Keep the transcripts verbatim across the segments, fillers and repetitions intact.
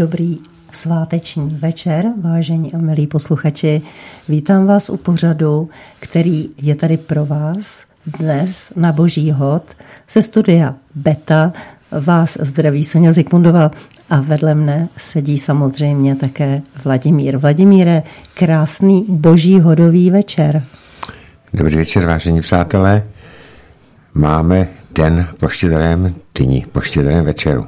Dobrý sváteční večer, vážení a milí posluchači. Vítám vás u pořadu, který je tady pro vás dnes na Boží hod. Ze studia Beta vás zdraví Soňa Zikmundová a vedle mne sedí samozřejmě také Vladimír. Vladimíre, krásný Boží hodový večer. Dobrý večer, vážení přátelé. Máme den po štědrém dni, po štědrém večeru.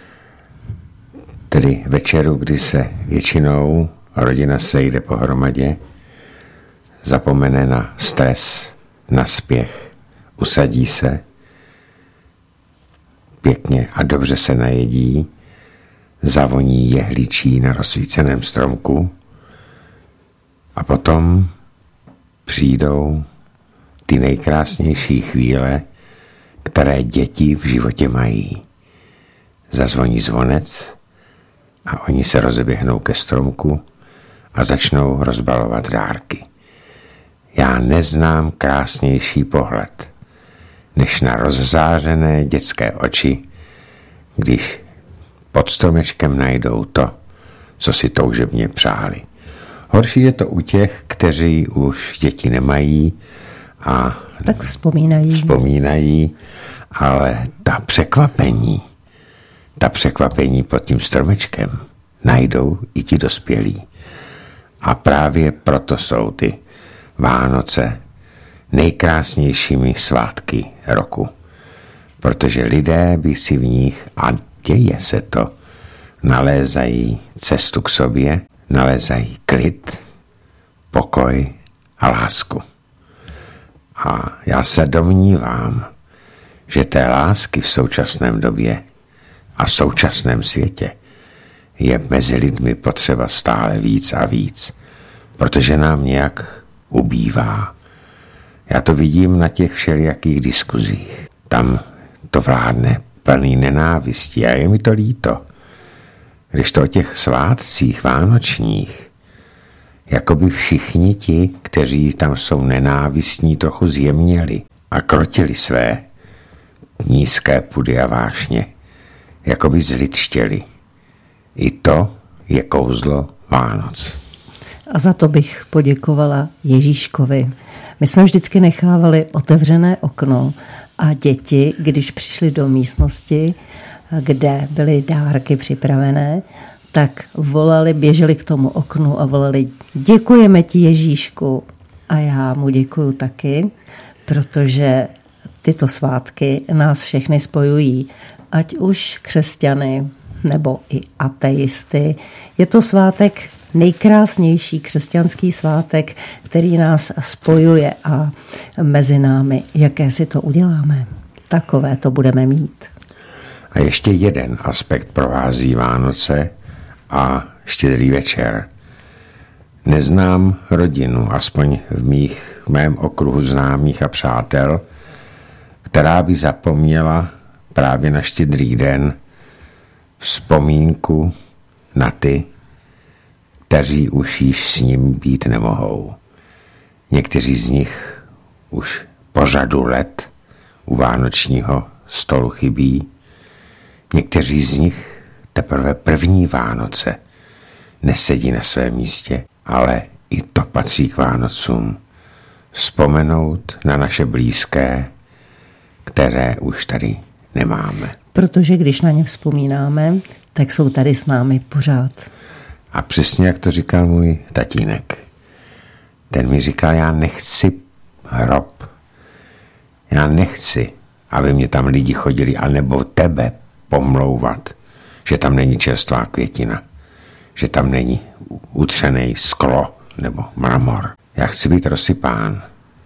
Tedy večeru, kdy se většinou rodina sejde pohromadě, zapomene na stres, na spěch, usadí se, pěkně a dobře se najedí, zavoní jehličí na rozsvíceném stromku a potom přijdou ty nejkrásnější chvíle, které děti v životě mají. Zazvoní zvonec a oni se rozeběhnou ke stromku a začnou rozbalovat dárky. Já neznám krásnější pohled, než na rozzářené dětské oči, když pod stromečkem najdou to, co si toužebně přáli. Horší je to u těch, kteří už děti nemají a tak vzpomínají. vzpomínají, ale ta překvapení, ta překvapení pod tím stromečkem najdou i ti dospělí. A právě proto jsou ty Vánoce nejkrásnějšími svátky roku. Protože lidé by si v nich, a děje se to, nalézají cestu k sobě, nalézají klid, pokoj a lásku. A já se domnívám, že té lásky v současném době a v současném světě je mezi lidmi potřeba stále víc a víc, protože nám nějak ubývá. Já to vidím na těch všelijakých diskuzích. Tam to vládne plný nenávistí a je mi to líto. Když to o těch svátcích vánočních, jakoby všichni ti, kteří tam jsou nenávistní, trochu zjemněli a krotili své nízké pudy a vášně, jakoby zlidštěli. I to je kouzlo Vánoc. A za to bych poděkovala Ježíškovi. My jsme vždycky nechávali otevřené okno a děti, když přišly do místnosti, kde byly dárky připravené, tak volali, běželi k tomu oknu a volali: děkujeme ti, Ježíšku. A já mu děkuju taky, protože tyto svátky nás všechny spojují, ať už křesťany nebo i ateisty. Je to svátek, nejkrásnější křesťanský svátek, který nás spojuje a mezi námi, jaké si to uděláme, takové to budeme mít. A ještě jeden aspekt provází Vánoce a štědrý večer. Neznám rodinu, aspoň v, mých, v mém okruhu známých a přátel, která by zapomněla právě na štědrý den vzpomínku na ty, kteří už již s ním být nemohou. Někteří z nich už po řadu let u vánočního stolu chybí, někteří z nich teprve první Vánoce nesedí na svém místě, ale i to patří k Vánocům. Vzpomenout na naše blízké, které už tady nemáme. Protože když na ně vzpomínáme, tak jsou tady s námi pořád. A přesně jak to říkal můj tatínek. Ten mi říkal: já nechci hrob. Já nechci, aby mě tam lidi chodili, anebo tebe pomlouvat, že tam není čerstvá květina, že tam není utřený sklo nebo mramor. Já chci být rozsypán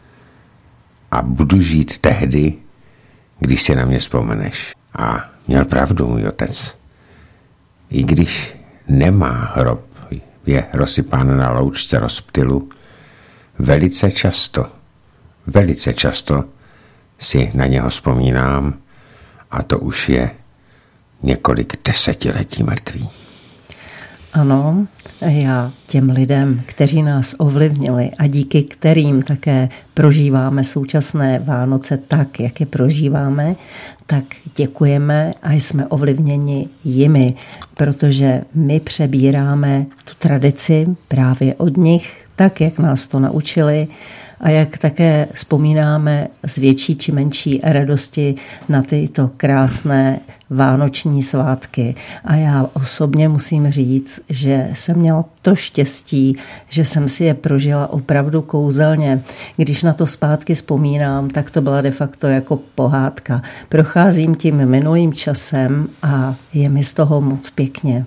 a budu žít tehdy, když si na mě vzpomeneš. A měl pravdu můj otec. I když nemá hrob, je rozsypán na loučce rozptylu, velice často, velice často si na něho vzpomínám a to už je několik desetiletí mrtvý. Ano, já těm lidem, kteří nás ovlivnili a díky kterým také prožíváme současné Vánoce tak, jak je prožíváme, tak děkujeme a jsme ovlivněni jimi, protože my přebíráme tu tradici právě od nich, tak, jak nás to naučili a jak také vzpomínáme s větší či menší radosti na tyto krásné vánoční svátky. A já osobně musím říct, že jsem měla to štěstí, že jsem si je prožila opravdu kouzelně. Když na to zpátky vzpomínám, tak to byla de facto jako pohádka. Procházím tím minulým časem a je mi z toho moc pěkně.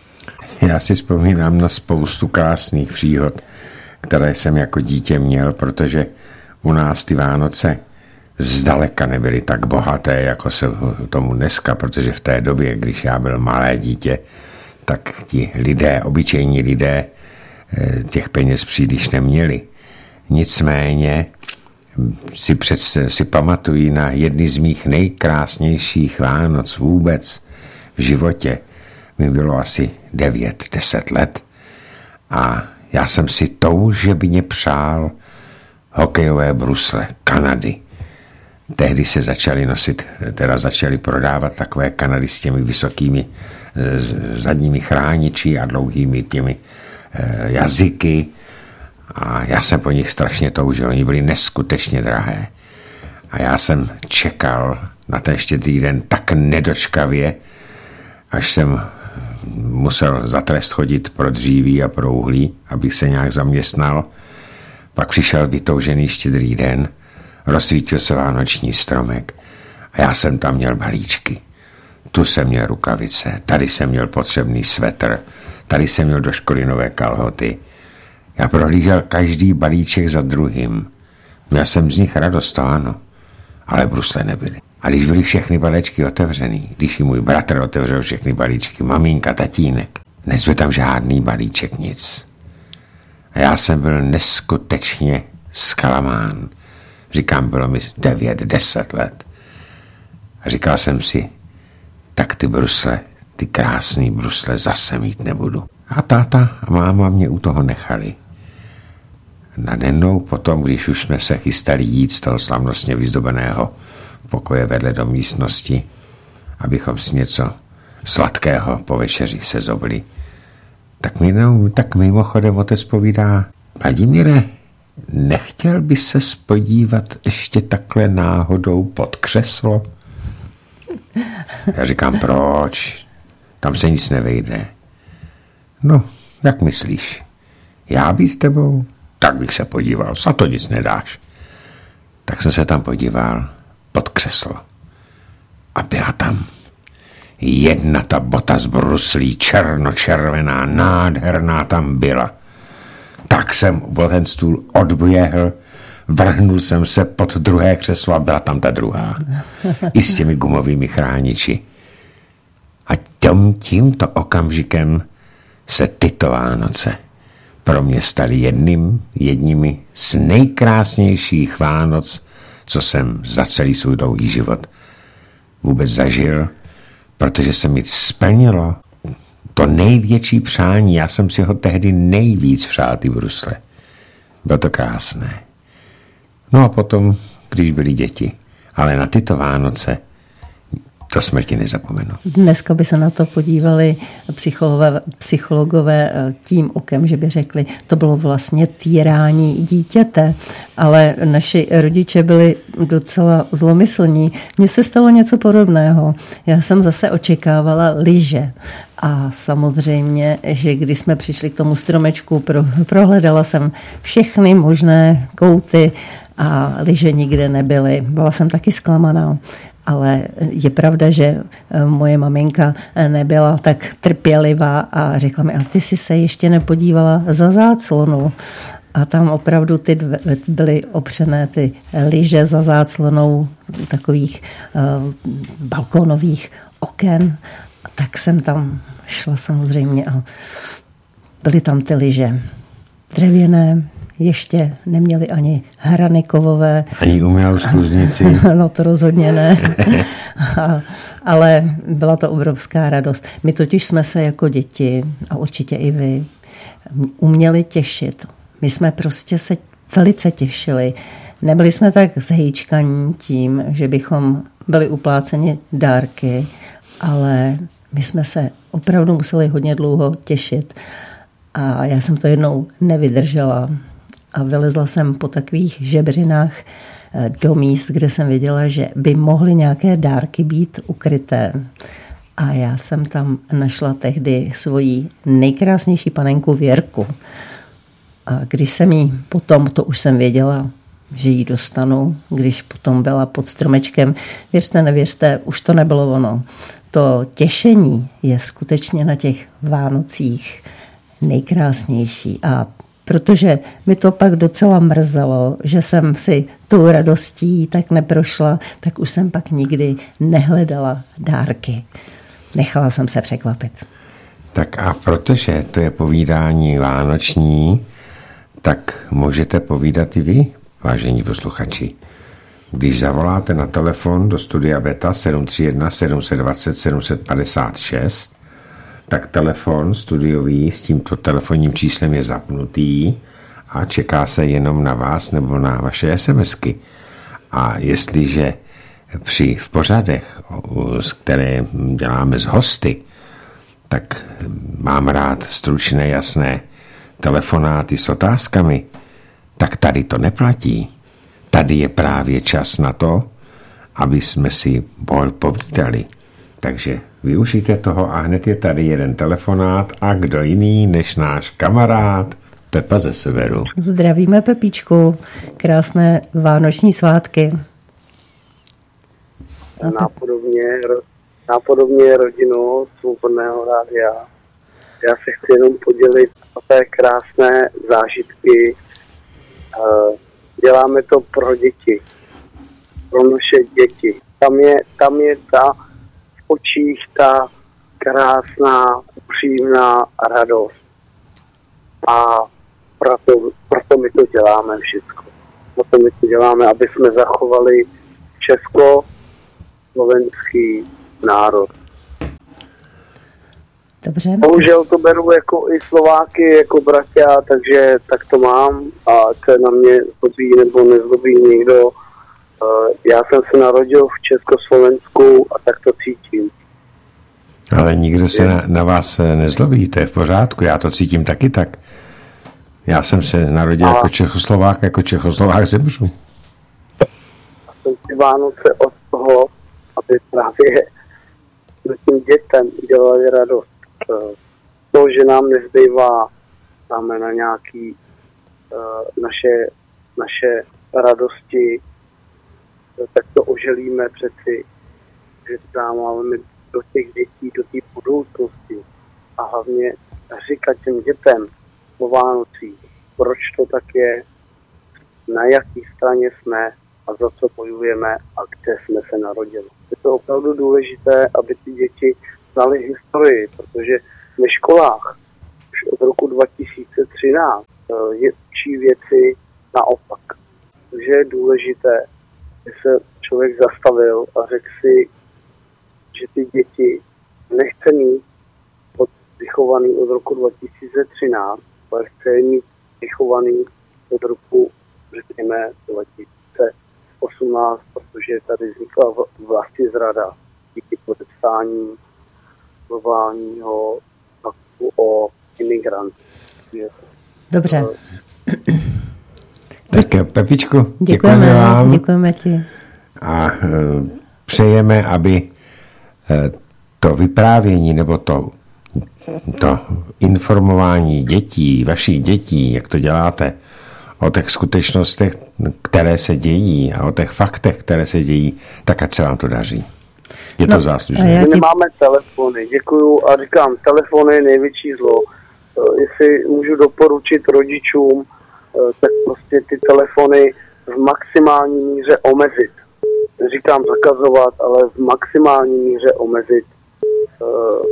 Já si vzpomínám na spoustu krásných příhod, které jsem jako dítě měl, protože u nás ty Vánoce zdaleka nebyly tak bohaté, jako se tomu dneska, protože v té době, když já byl malé dítě, tak ti lidé, obyčejní lidé, těch peněz příliš neměli. Nicméně si, před, si pamatuji na jedny z mých nejkrásnějších Vánoc vůbec v životě. Mi bylo asi devět, deset let a já jsem si toužebně přál hokejové brusle Kanady. Tehdy se začaly nosit, teda začaly prodávat takové Kanady s těmi vysokými zadními chrániči a dlouhými těmi jazyky. A já jsem po nich strašně toužil, oni byli neskutečně drahé. A já jsem čekal na ten Štědrý den tak nedočkavě, až jsem musel za trest chodit pro dříví a pro uhlí, abych se nějak zaměstnal. Pak přišel vytoužený Štědrý den, rozsvítil se vánoční stromek a já jsem tam měl balíčky. Tu jsem měl rukavice, tady jsem měl potřebný svetr, tady jsem měl do školy nové kalhoty. Já prohlížel každý balíček za druhým. Měl jsem z nich radost, to ano, ale brusle nebyly. A když byly všechny balíčky otevřený, když i můj bratr otevřel všechny balíčky, maminka, tatínek, nezbyl tam žádný balíček, nic. A já jsem byl neskutečně zklamán. Říkám, bylo mi devět, deset let. A říkal jsem si, tak ty brusle, ty krásný brusle zase mít nebudu. A táta a máma mě u toho nechali. Najednou potom, když už jsme se chystali jít z toho slavnostně vyzdobeného pokoje vedle do místnosti, abychom si něco sladkého po večeři se zobli, tak, mi, no, tak mimochodem otec povídá, Vladimíre, nechtěl by se podívat ještě takhle náhodou pod křeslo? Já říkám, proč? Tam se nic nevejde. No, jak myslíš? Já být tebou? Tak bych se podíval, za to nic nedáš. Tak jsem se tam podíval pod křeslo. A byla tam jedna ta bota z bruslí, černočervená, nádherná tam byla. Tak jsem o ten stůl odběhl, vrhnul jsem se pod druhé křeslo a byla tam ta druhá. I s těmi gumovými chrániči. A tím, tímto okamžikem se tyto Vánoce pro mě staly jedním, jedními z nejkrásnějších Vánoc, co jsem za celý svůj dlouhý život vůbec zažil, protože se mi splnilo to největší přání. Já jsem si ho tehdy nejvíc přál, ty brusle. Bylo to krásné. No a potom, když byly děti, ale na tyto Vánoce to smrti nezapomenu. Dneska by se na to podívali psychologové, psychologové tím okem, že by řekli, to bylo vlastně týrání dítěte, ale naši rodiče byli docela zlomyslní. Mně se stalo něco podobného. Já jsem zase očekávala lyže. A samozřejmě, že když jsme přišli k tomu stromečku, pro, prohledala jsem všechny možné kouty a lyže nikde nebyly. Byla jsem taky zklamaná. Ale je pravda, že moje maminka nebyla tak trpělivá a řekla mi, a ty jsi se ještě nepodívala za záclonu. A tam opravdu ty dve, byly opřené ty lyže za záclonou takových uh, balkónových oken. A tak jsem tam šla samozřejmě a byly tam ty lyže dřevěné, ještě neměli ani hrany kovové. Ani umělou skluznici. No to rozhodně ne. A, ale byla to obrovská radost. My totiž jsme se jako děti, a určitě i vy, uměli těšit. My jsme prostě se velice těšili. Nebyli jsme tak zhejčkaní tím, že bychom byli upláceni dárky, ale my jsme se opravdu museli hodně dlouho těšit. A já jsem to jednou nevydržela a vylezla jsem po takových žebřinách do míst, kde jsem věděla, že by mohly nějaké dárky být ukryté. A já jsem tam našla tehdy svoji nejkrásnější panenku Věrku. A když jsem jí potom, to už jsem věděla, že ji dostanu, když potom byla pod stromečkem, věřte, nevěřte, už to nebylo ono. To těšení je skutečně na těch Vánocích nejkrásnější. A protože mi to pak docela mrzelo, že jsem si tou radostí tak neprošla, tak už jsem pak nikdy nehledala dárky. Nechala jsem se překvapit. Tak a protože to je povídání vánoční, tak můžete povídat i vy, vážení posluchači. Když zavoláte na telefon do studia Beta sedm tři jedna sedm dva nula sedm pět šest, tak telefon studiový s tímto telefonním číslem je zapnutý a čeká se jenom na vás nebo na vaše SMSky. A jestliže při v pořadech, které děláme s hosty, tak mám rád stručné, jasné telefonáty s otázkami, tak tady to neplatí. Tady je právě čas na to, aby jsme si povídali. Takže využijte toho a hned je tady jeden telefonát a kdo jiný než náš kamarád Pepa ze severu. Zdravíme Pepičku, krásné vánoční svátky. Nápodobně, nápodobně rodinu Svobodného rádia. Já se chci jenom podělit o té krásné zážitky. Děláme to pro děti, pro naše děti. Tam je, tam je ta v očích ta krásná, upřímná radost. A proto, proto my to děláme všechno. Proto my to děláme, aby jsme zachovali československý národ. Dobře. Bohužel to beru jako i Slováky, jako bratia, takže tak to mám a to na mě zlobí nebo nezlobí někdo. Já jsem se narodil v Československu a tak to cítím. Ale nikdo se na, na vás nezlobí, to je v pořádku, já to cítím taky tak. Já jsem se narodil a jako Čechoslovák, jako Čechoslovák zemřu. A jsem si Vánoce od toho, aby právě tím dětem dělali radost. To, že nám nezbývá, dáme na nějaký uh, naše, naše radosti, tak to oželíme přeci, že dáváme do těch dětí, do té budoucnosti a hlavně říkat těm dětem o Vánocích, proč to tak je, na jaký straně jsme a za co bojujeme a kde jsme se narodili. Je to opravdu důležité, aby ty děti znali historii, protože ve školách už od roku dva tisíce třináct je učí věci naopak. Takže je důležité, že se člověk zastavil a řekl si, že ty děti nechce mít od, vychovaný od roku dva tisíce třináct, ale chce mít vychovaný od roku, řekněme, dva tisíce osmnáct, protože tady vznikla vlastizrada díky podepsání globálního paktu o imigrantech. Dobře. Tak Pepičku, děkujeme, děkujeme vám. Děkujeme ti. A e, přejeme, aby e, to vyprávění nebo to, to informování dětí, vašich dětí, jak to děláte, o těch skutečnostech, které se dějí a o těch faktech, které se dějí, tak ať se vám to daří. Je to no, záslužné. My ti... nemáme telefony, děkuju a říkám, telefony je největší zlo. Jestli můžu doporučit rodičům, tak prostě ty telefony v maximální míře omezit. Říkám zakazovat, ale v maximální míře omezit,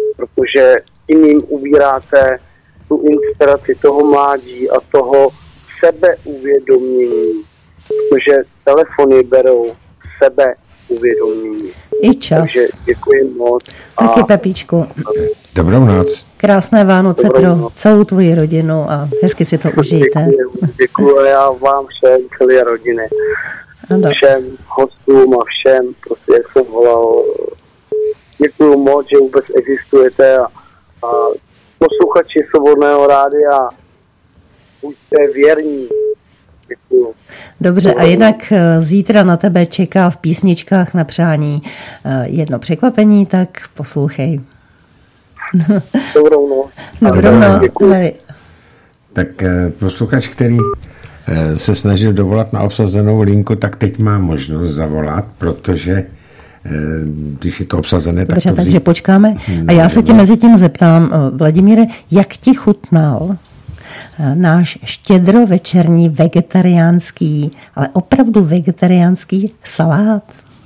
protože tím jim ubíráte tu inspiraci toho mládí a toho sebeuvědomění, protože telefony berou sebeuvědomění. I čas. Takže děkuji moc. Taky, Pepíčku. Dobrou noc. Krásné Vánoce Dobrou pro noc. celou tvoji rodinu a hezky si to užijte. Děkuji, děkuji já vám všem, celé rodiny. Ano. Všem hostům a všem, prostě jak jsem volal. Děkuji moc, že vůbec existujete a, a posluchači Svobodného rádia, buďte věrní. Děkuji. Dobře, a jinak zítra na tebe čeká v písničkách na přání jedno překvapení, tak poslouchej. Dobrou noc. Dobrou noc. Tak posluchač, který se snažil dovolat na obsazenou linku, tak teď má možnost zavolat, protože když je to obsazené, tak Dobře, to vzít... takže počkáme. A já se tě mezi tím zeptám, Vladimíre, jak ti chutnal náš štědrovečerní vegetariánský, ale opravdu vegetariánský salát?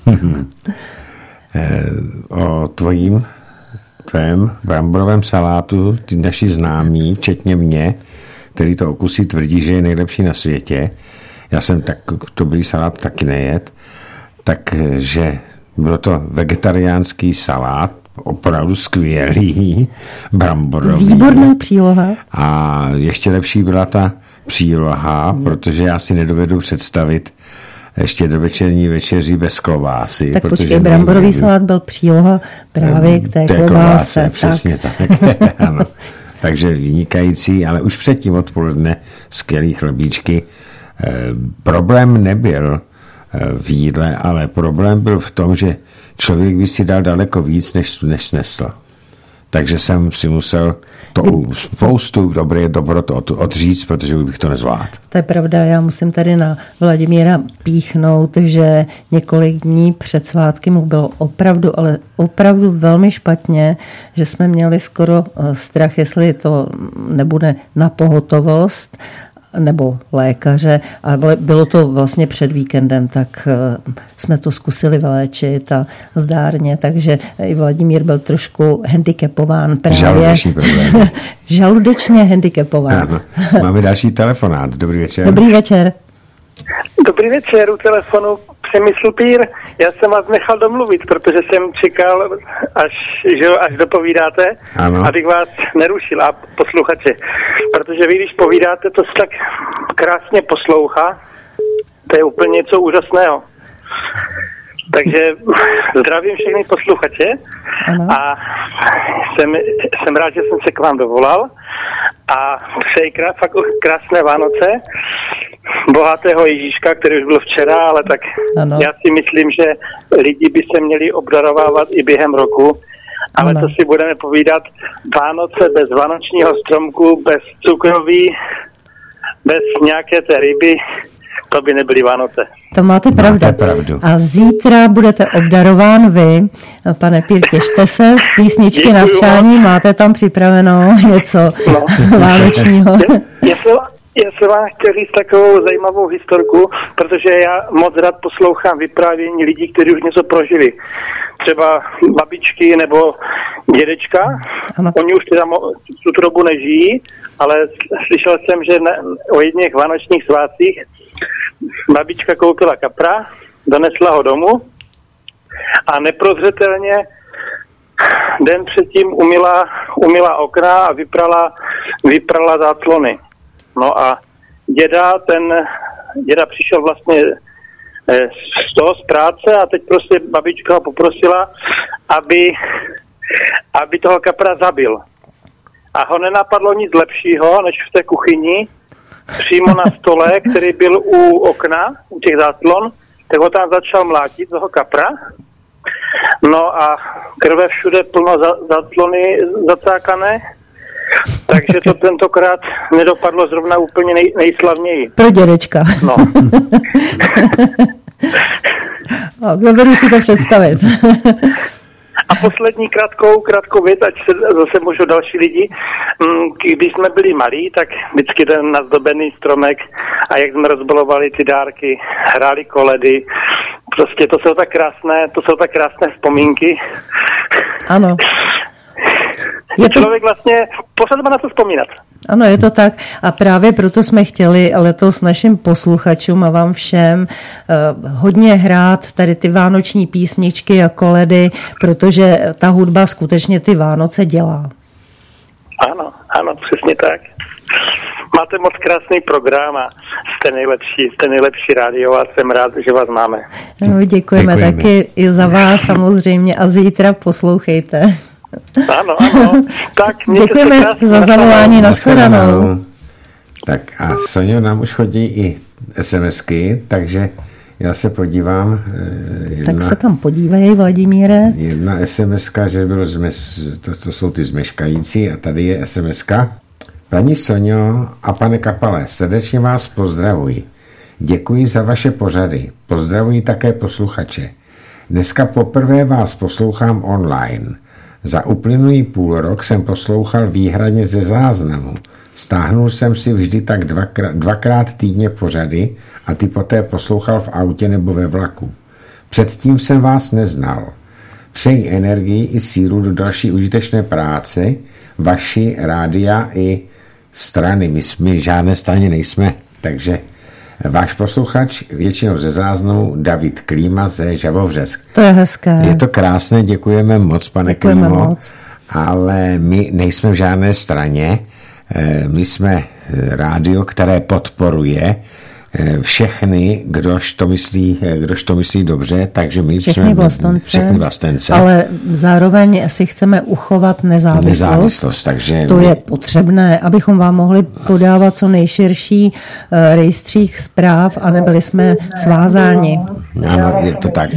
O tvojím, tvém bramborovém salátu, ty naši známí, včetně mě, který to okusí, tvrdí, že je nejlepší na světě. Já jsem tak dobrý salát taky nejet. Takže bylo to vegetariánský salát, opravdu skvělý, bramborový. Výborná příloha. A ještě lepší byla ta příloha, hmm. protože já si nedovedu představit štědrovečerní večeří bez klobásy. Tak počkej, bramborový nejde. Salát byl příloha právě k té, té klobáse. klobáse přesně tak. tak. Ano. Takže vynikající, ale už předtím odpoledne skvělý chlebíčky. E, problém nebyl v jídle, ale problém byl v tom, že člověk by si dal daleko víc, než, než snesl. Takže jsem si musel to spoustu dobré dobrot od, odříct, protože bych to nezvládl. To je pravda, já musím tady na Vladimíra píchnout, že několik dní před svátky mu bylo opravdu, ale opravdu velmi špatně, že jsme měli skoro strach, jestli to nebude na pohotovost, nebo lékaře, a bylo to vlastně před víkendem, tak jsme to zkusili vyléčit a zdárně, takže i Vladimír byl trošku handicapován právě. Žaludeční problém. Žaludečně handicapován. Ano. Máme další telefonát. Dobrý večer. Dobrý večer. Dobrý večer, u telefonu Přemysl Pír. Já jsem vás nechal domluvit, protože jsem čekal, až, že jo, až dopovídáte, ano. Abych vás nerušil a posluchače. Protože vy, když povídáte, to se tak krásně poslouchá. To je úplně něco úžasného. Takže zdravím všechny posluchače ano. A jsem, jsem rád, že jsem se k vám dovolal a přeji krát, fakt krásné Vánoce, bohatého Ježíška, který už byl včera, ale tak ano. Já si myslím, že lidi by se měli obdarovávat i během roku, ale ano. To si budeme povídat Vánoce bez vánočního stromku, bez cukroví, bez nějaké té ryby, to by nebyly Vánoce. To máte pravdu. Máte pravdu. A zítra budete obdarován vy, pane Pír, těšte se, v písničky Děkuju. Na přání, máte tam připraveno něco no. vánočního. Já jsem, já jsem vám chtěl říct takovou zajímavou historku, protože já moc rád poslouchám vyprávění lidí, kteří už něco prožili. Třeba babičky nebo dědečka. Ano. Oni už teda tu dobu nežijí, ale slyšel jsem, že na, o jedných vánočních svátcích babička koupila kapra, donesla ho domů a neprozřetelně den předtím umyla, umyla okna a vyprala, vyprala záclony. No a děda, ten, děda přišel vlastně z toho z práce a teď prostě babička ho poprosila, aby, aby toho kapra zabil. A ho nenapadlo nic lepšího, než v té kuchyni, přímo na stole, který byl u okna, u těch záclon, tak ho tam začal mlátit, toho kapra. No a krve všude plno za, záclony zacákané, takže to tentokrát nedopadlo zrovna úplně nej, nejslavněji. Pro dědečka. No. No, dovedu si to představit. A poslední krátkou, krátkou věc, ať se zase můžou další lidi. Když jsme byli malí, tak vždycky ten nazdobený stromek a jak jsme rozbalovali ty dárky, hráli koledy. Prostě to jsou tak krásné, to jsou tak krásné vzpomínky. Ano. Je to... Člověk vlastně, pořád má na to vzpomínat. Ano, je to tak a právě proto jsme chtěli letos našim posluchačům a vám všem uh, hodně hrát tady ty vánoční písničky a koledy, protože ta hudba skutečně ty Vánoce dělá. Ano, ano, přesně tak. Máte moc krásný program a jste nejlepší, jste nejlepší rádio a jsem rád, že vás máme. No, děkujeme, děkujeme taky i za vás samozřejmě a zítra poslouchejte. Ano, ano. Tak, děkujeme za zavolání, nashledanou. Tak a Soňo, nám už chodí i SMSky, takže já se podívám. Jedna, tak se tam podívej, Vladimíre. Jedna SMSka, že bylo zmes, to, to jsou ty zmeškající a tady je SMSka. Paní Soňo a pane Kapale, srdečně vás pozdravuji. Děkuji za vaše pořady. Pozdravuji také posluchače. Dneska poprvé vás poslouchám online. Za uplynulý půl rok jsem poslouchal výhradně ze záznamu. Stáhnul jsem si vždy tak dvakrát, dvakrát týdně pořady a ty poté poslouchal v autě nebo ve vlaku. Předtím jsem vás neznal. Přeji energii i sílu do další užitečné práce, vaši rádia i strany. My, my žádné straně nejsme, takže váš posluchač většinou ze záznamu David Klíma ze Žabovřesk. To je hezké. Je to krásné, děkujeme moc, pane děkujeme Klímo, moc. Ale my nejsme v žádné straně. My jsme rádio, které podporuje všechny, kdož to myslí, kdož to myslí dobře, takže my všechny jsme vlastence, všechny vlastence. Ale zároveň si chceme uchovat nezávislost. Nezávislost, takže to my... je potřebné, abychom vám mohli podávat co nejširší uh, rejstřík zpráv a nebyli jsme svázáni. Ano, je to tak.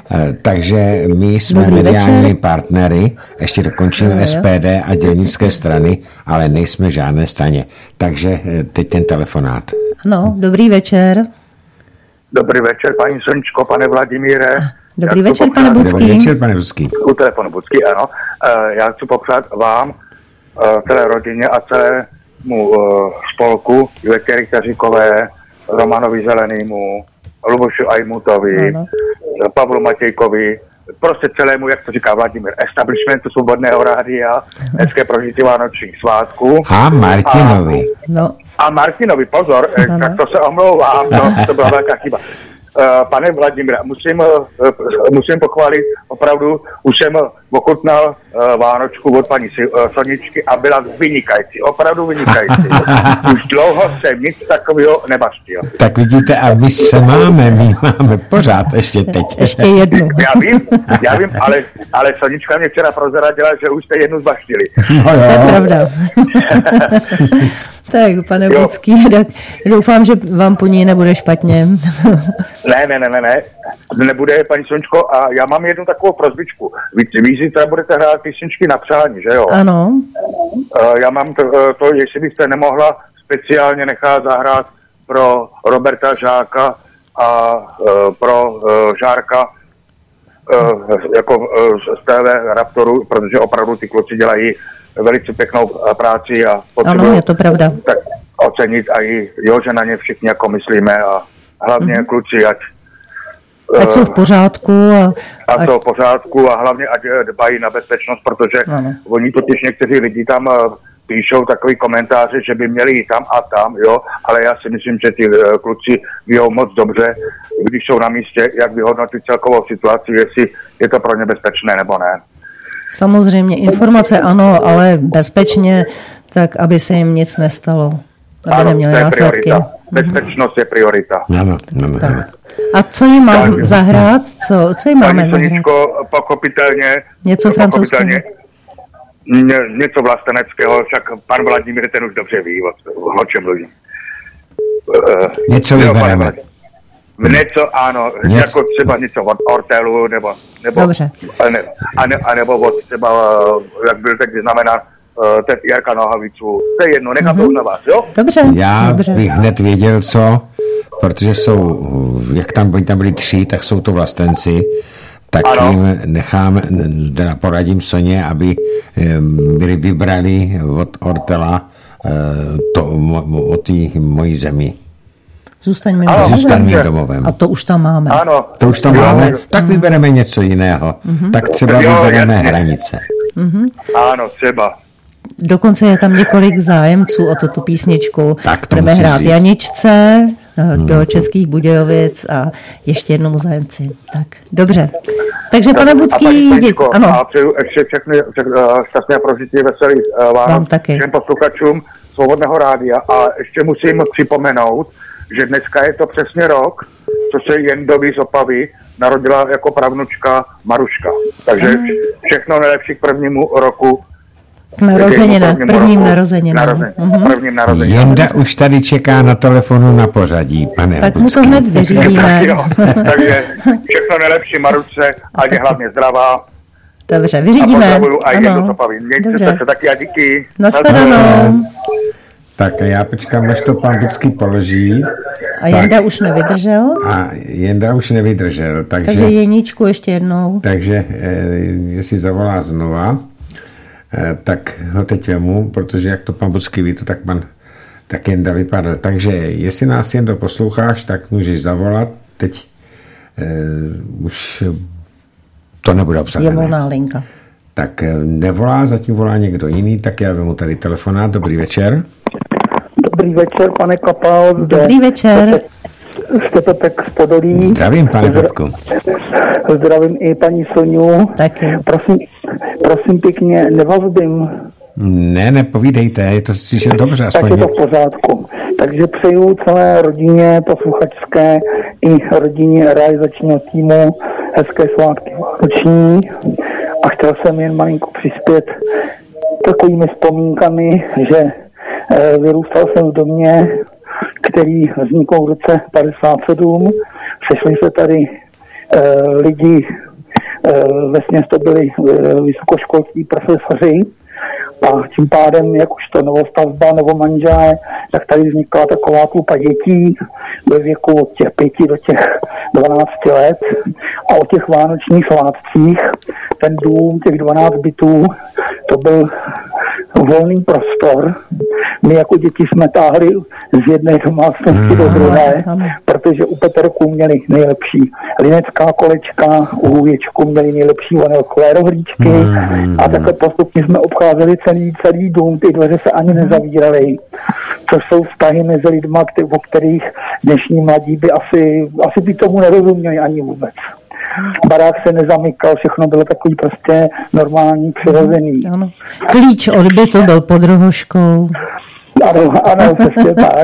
Takže my jsme Dobrý mediální večer. partnery, ještě dokončíme no, S P D a dělnické strany, ale nejsme v žádné straně. Takže teď ten telefonát. Ano, dobrý večer. Dobrý večer, paní Sončko, pane Vladimíre. Dobrý večer, pane Bucký. Dobrý večer, pane Bucký. U telefonu Bucký, ano. Já chci popřát vám, celé rodině a celému spolku Ivetě Rychtaříkové, Romanovi Zelenýmu, Lubošu Ajmutovi, ano. Pavlu Matějkovi, prostě celému, jak to říká Vladimír, establishmentu Svobodného rádia, hezké prožití vánočních svátků. A Martinovi. A, no. a Martinovi, pozor, ano. Tak to se omlouvám, no, to byla velká chyba. Pane Vladimíre, musím, musím pochválit, opravdu už jsem ochutnal vánočku od paní Soničky a byla vynikající, opravdu vynikající. Už dlouho jsem nic takového nebaštil. Tak vidíte, a my se máme, my máme pořád ještě teď. Ještě jednu. Já vím, já vím, ale, ale Sonička mě včera prozradila, že už jste jednu zbaštili. No to je pravda. Tak, pane Bucký, tak doufám, že vám po ní nebude špatně. Ne, ne, ne, ne, ne, nebude, paní Sončko, a já mám jednu takovou prosbičku. Vy, vy zítra budete hrát písničky na přání, že jo? Ano. Já mám to, to, jestli byste nemohla speciálně nechat zahrát pro Roberta Žáka a pro Žárka jako z T V Raptoru, protože opravdu ty kluci dělají velice pěknou práci a ano, je to pravda. Tak ocenit a i jo, že na ně všichni jako myslíme a hlavně mm-hmm. kluci, ať ať jsou v pořádku a, ať jsou v pořádku a hlavně ať dbají na bezpečnost, protože ano. Oni totiž někteří lidi tam píšou takový komentáře, že by měli jít tam a tam, jo, ale já si myslím, že ty kluci vyjou moc dobře, když jsou na místě, jak vyhodnotit celkovou situaci, jestli je to pro ně bezpečné nebo ne. Samozřejmě, informace ano, ale bezpečně, tak aby se jim nic nestalo. Aby ano, neměli to je následky. Priorita. Bezpečnost je priorita. Ano, ano, ano. A co jim mám tak zahrát? Co, co jim máme zahrát? Soničko, pochopitelně... Něco francouzského? Ně, něco vlasteneckého, však pan Vladimír ten už dobře ví, o, o čem mluvím. Něco vybereme. Něco, ano, něco. Jako třeba něco od Ortelu, nebo... nebo Dobře. A, ne, a, ne, a nebo od třeba, jak byl teď znamená, ten Jarka Nohavicu. To je jedno, nechám mm-hmm. to už na vás, jo? Dobře. Já Dobře. bych hned věděl, co, protože jsou, jak tam, tam byli tři, tak jsou to vlastenci, tak ano. Jim nechám, teda poradím Soně, aby byli vybrali od Ortela to, o té mojí zemi. Zůstaň mi domovem. domovem. A to už tam máme. Ano. To už tam jo. máme. Tak vybereme něco jiného. Mm-hmm. Tak třeba jo, vybereme jasně. Hranice. Mm-hmm. Ano, třeba. dokonce je tam několik zájemců o tuto písničku. Budeme hrát říct. Janičce do hmm. Českých Budějovic a ještě jednomu zájemci. Tak, dobře. Takže pane Bucký, děkuji. Ano. A přeju ještě všechny šťastné prožití veselých Vánoc všem posluchačům Svobodného rádia. A ještě musím připomenout, že dneska je to přesně rok, co se Jendovi z Opavy narodila jako pravnučka Maruška. Takže všechno nejlepší k prvnímu roku. Narozenina, prvním narozeninám. Narozen, uh-huh. Prvním narozeninám. Jenda už tady čeká na telefonu na pořadí, pane Tak mu to hned vyřídíme. Takže všechno nejlepší Marušce, ať je hlavně zdravá. Dobře, vyřídíme. A pozdravuju a Jendu z Opavy. Mějte se taky a díky. Nashledanou. Tak a já počkám, až to pan Bucký položí. A Jenda tak, už nevydržel? A Jenda už nevydržel. Takže, takže Jeníčku ještě jednou. Takže eh, jestli zavolá znova, eh, tak ho teď vemu, protože jak to pan Bucký ví, to tak pan tak Jenda vypadl. Takže jestli nás Jendo posloucháš, tak můžeš zavolat. Teď eh, už to nebude obsazené. Je volná linka. Tak eh, nevolá, zatím volá někdo jiný, tak já vemu tady telefonát. Dobrý večer. Dobrý večer, pane Kapal. Dobrý večer. Jste to tak z Podolí. Zdravím, pane Dobku. Zdravím i paní Soňu. Taky. Prosím, prosím pěkně, nevazbím. Ne, nepovídejte, je to slyšet dobře. Aspoň tak je to v pořádku. Takže přeju celé rodině posluchačské i rodině realizačního týmu hezké svátky vánoční a chtěl jsem jen malinko přispět takovými vzpomínkami, že vyrůstal jsem v domě, který vznikl v roce padesát sedm. Přešli se tady e, lidi, e, vesměs to byli e, vysokoškolský profesoři a tím pádem, jak už to novostavba nebo manželé, tak tady vznikla taková klupa dětí ve věku od těch pěti do těch dvanácti let a o těch vánočních svátcích ten dům, těch dvanáct bytů, to byl volný prostor. My jako děti jsme táhli z jedné domácnosti do druhé, protože u Peterků měli nejlepší linecká kolečka, u Hůječku měli nejlepší vanilkové rohlíčky a takhle postupně jsme obcházeli celý, celý dům, ty dveře se ani nezavíraly. To jsou vztahy mezi lidma, o kterých dnešní mladí by asi, asi by tomu nerozuměli ani vůbec. Barák se nezamykal, všechno bylo takový prostě normální, přirozený. Ano. Klíč od bytu byl pod rohoškou. Ano, ano, přesně tak.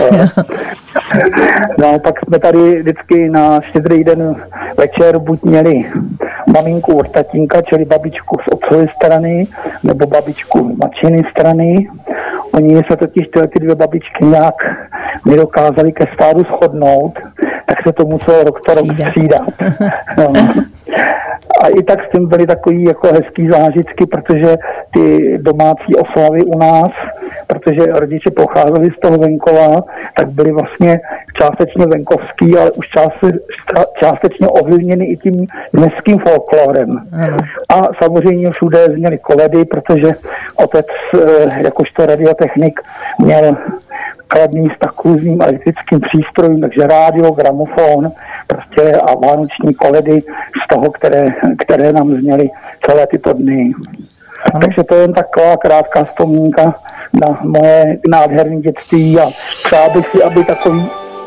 No, pak jsme tady vždycky na Štědrý den večer buď měli maminku od tatínka, čili babičku z otcové strany, nebo babičku z matčiny strany. Oni se totiž tyhle ty dvě babičky nějak nedokázali ke stádu shodnout, tak se to muselo rok to rok střídat. No. A i tak s tím byly takový jako hezký zážitky, protože ty domácí oslavy u nás, protože rodiče pocházeli z toho venkova, tak byly vlastně částečně venkovský, ale už částečně ovlivněny i tím městským folklorem. A samozřejmě všude zněly koledy, protože otec, jakožto radiotechnik, měl kladný vztah k různým elektrickým přístrojům, takže rádio, gramofon, prostě a vánoční koledy z toho, které, které nám zněly celé tyto dny. Takže to je jen taková krátká vzpomínka na moje nádherné dětství a přál bych si, aby takový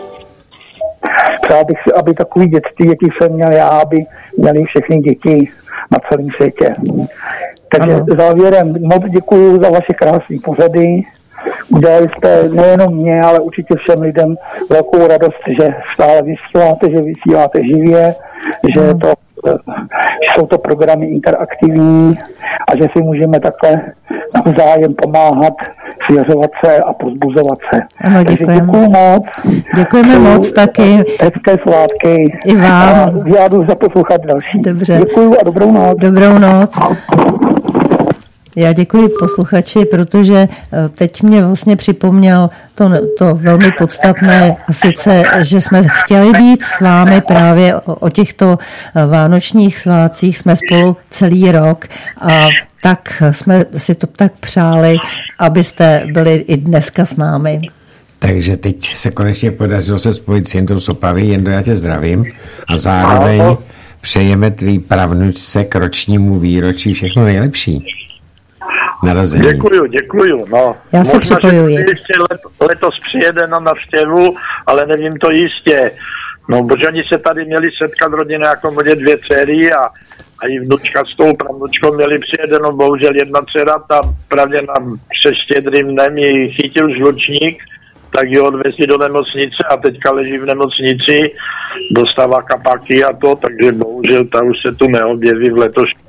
přál bych si, aby takový dětství, jaký jsem měl já, aby měli všechny děti na celém světě. Takže ano. Závěrem moc děkuji za vaše krásné pořady. Udělali jste nejenom mě, ale určitě všem lidem velkou radost, že stále vysíláte, že vysíláte živě, že to, jsou to programy interaktivní a že si můžeme takhle navzájem pomáhat, svěřovat se a pozbuzovat se. Ano, děkujeme. Děkuji moc. Děkujeme moc taky. Hezké svátky. I vám. A já jdu zaposlouchat další. Dobře. Děkuji a dobrou noc. Dobrou noc. Já děkuji posluchači, protože teď mě vlastně připomněl to, to velmi podstatné, sice, že jsme chtěli být s vámi právě o, o těchto vánočních svátcích, jsme spolu celý rok a tak jsme si to tak přáli, abyste byli i dneska s námi. Takže teď se konečně podařilo se spojit s Jendou z Opavy. Jendo, já tě zdravím a zároveň přejeme tvý pravnučce k ročnímu výročí všechno nejlepší. narození. Děkuju, děkuju. No. Já se možná, připojuji. Že ještě let, letos přijede na navštěvu, ale nevím to jistě. No, protože oni se tady měli setkat rodiny jako moje dvě dcery a, a i vnučka s tou pravnučkou měli přijedeno, bohužel jedna dcera, ta právě na před štědrým dnem ji chytil žlučník, tak ji odvezli do nemocnice a teďka leží v nemocnici, dostává kapáky a to, takže bohužel ta už se tu neobjeví v letošním.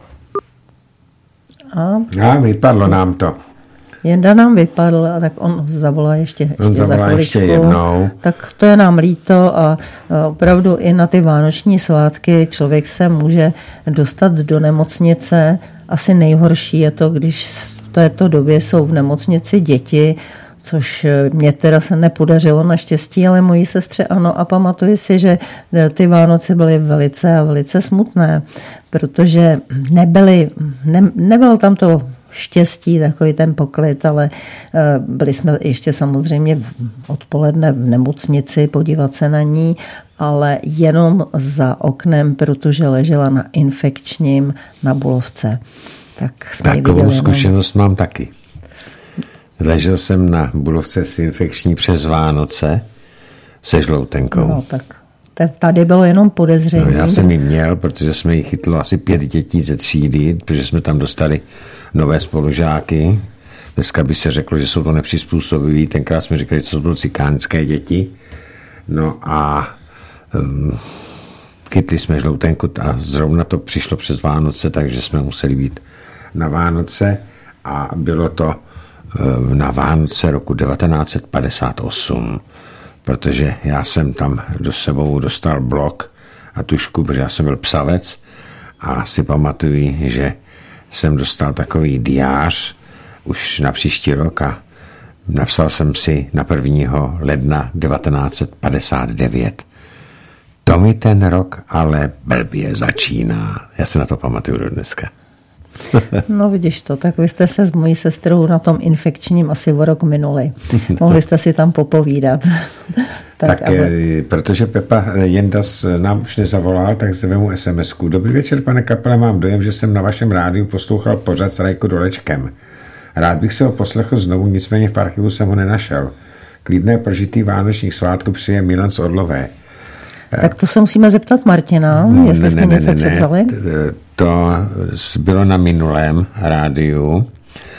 A A vypadlo nám to. Jenda nám vypadl, a tak on zavolá ještě, ještě On zavolá za chviličku. ještě jednou. Tak to je nám líto a opravdu i na ty vánoční svátky člověk se může dostat do nemocnice. Asi nejhorší je to, když v této době jsou v nemocnici děti, což mě teda se nepodařilo naštěstí, ale mojí sestře ano, a pamatuju si, že ty Vánoce byly velice a velice smutné, protože nebyly, ne, nebylo tam to štěstí, takový ten poklid, ale byli jsme ještě samozřejmě odpoledne v nemocnici podívat se na ní, ale jenom za oknem, protože ležela na infekčním na Bulovce. Tak jsme Takovou zkušenost jenom... mám taky. Ležel jsem na Bulovce s infekční přes Vánoce se žloutenkou. No tak tady bylo jenom podezření. No, já jsem ji měl, protože jsme ji chytlo asi pět dětí ze třídy, protože jsme tam dostali nové spolužáky. Dneska by se řeklo, že jsou to nepřizpůsobiví. Tenkrát jsme říkali, že jsou to cikánské děti. No a um, chytli jsme žloutenku a zrovna to přišlo přes Vánoce, takže jsme museli být na Vánoce a bylo to um, na Vánoce roku devatenáct set padesát osm, protože já jsem tam do sebou dostal blok a tušku, protože já jsem byl psavec a si pamatuju, že jsem dostal takový diář už na příští rok a napsal jsem si na prvního ledna devatenáct set padesát devět. To mi ten rok ale blbě začíná. Já se na to pamatuju do dneska. No vidíš to, tak vy jste se s mojí sestrou na tom infekčním asi o rok minuli. Mohli jste si tam popovídat. tak, tak ale... protože Pepa Jendas nám už nezavolal, tak se vemu es em esku. Dobrý večer, pane Kapele, mám dojem, že jsem na vašem rádiu poslouchal pořad s Rajko Dolečkem. Rád bych se ho poslechl znovu, nicméně v archivu jsem ho nenašel. Klidné prožitý vánočních svátků přeje Milan z Orlové. Tak to se musíme zeptat Martina, no, jestli ne, jsme ne, něco ne, převzali. Ne. To bylo na minulém rádiu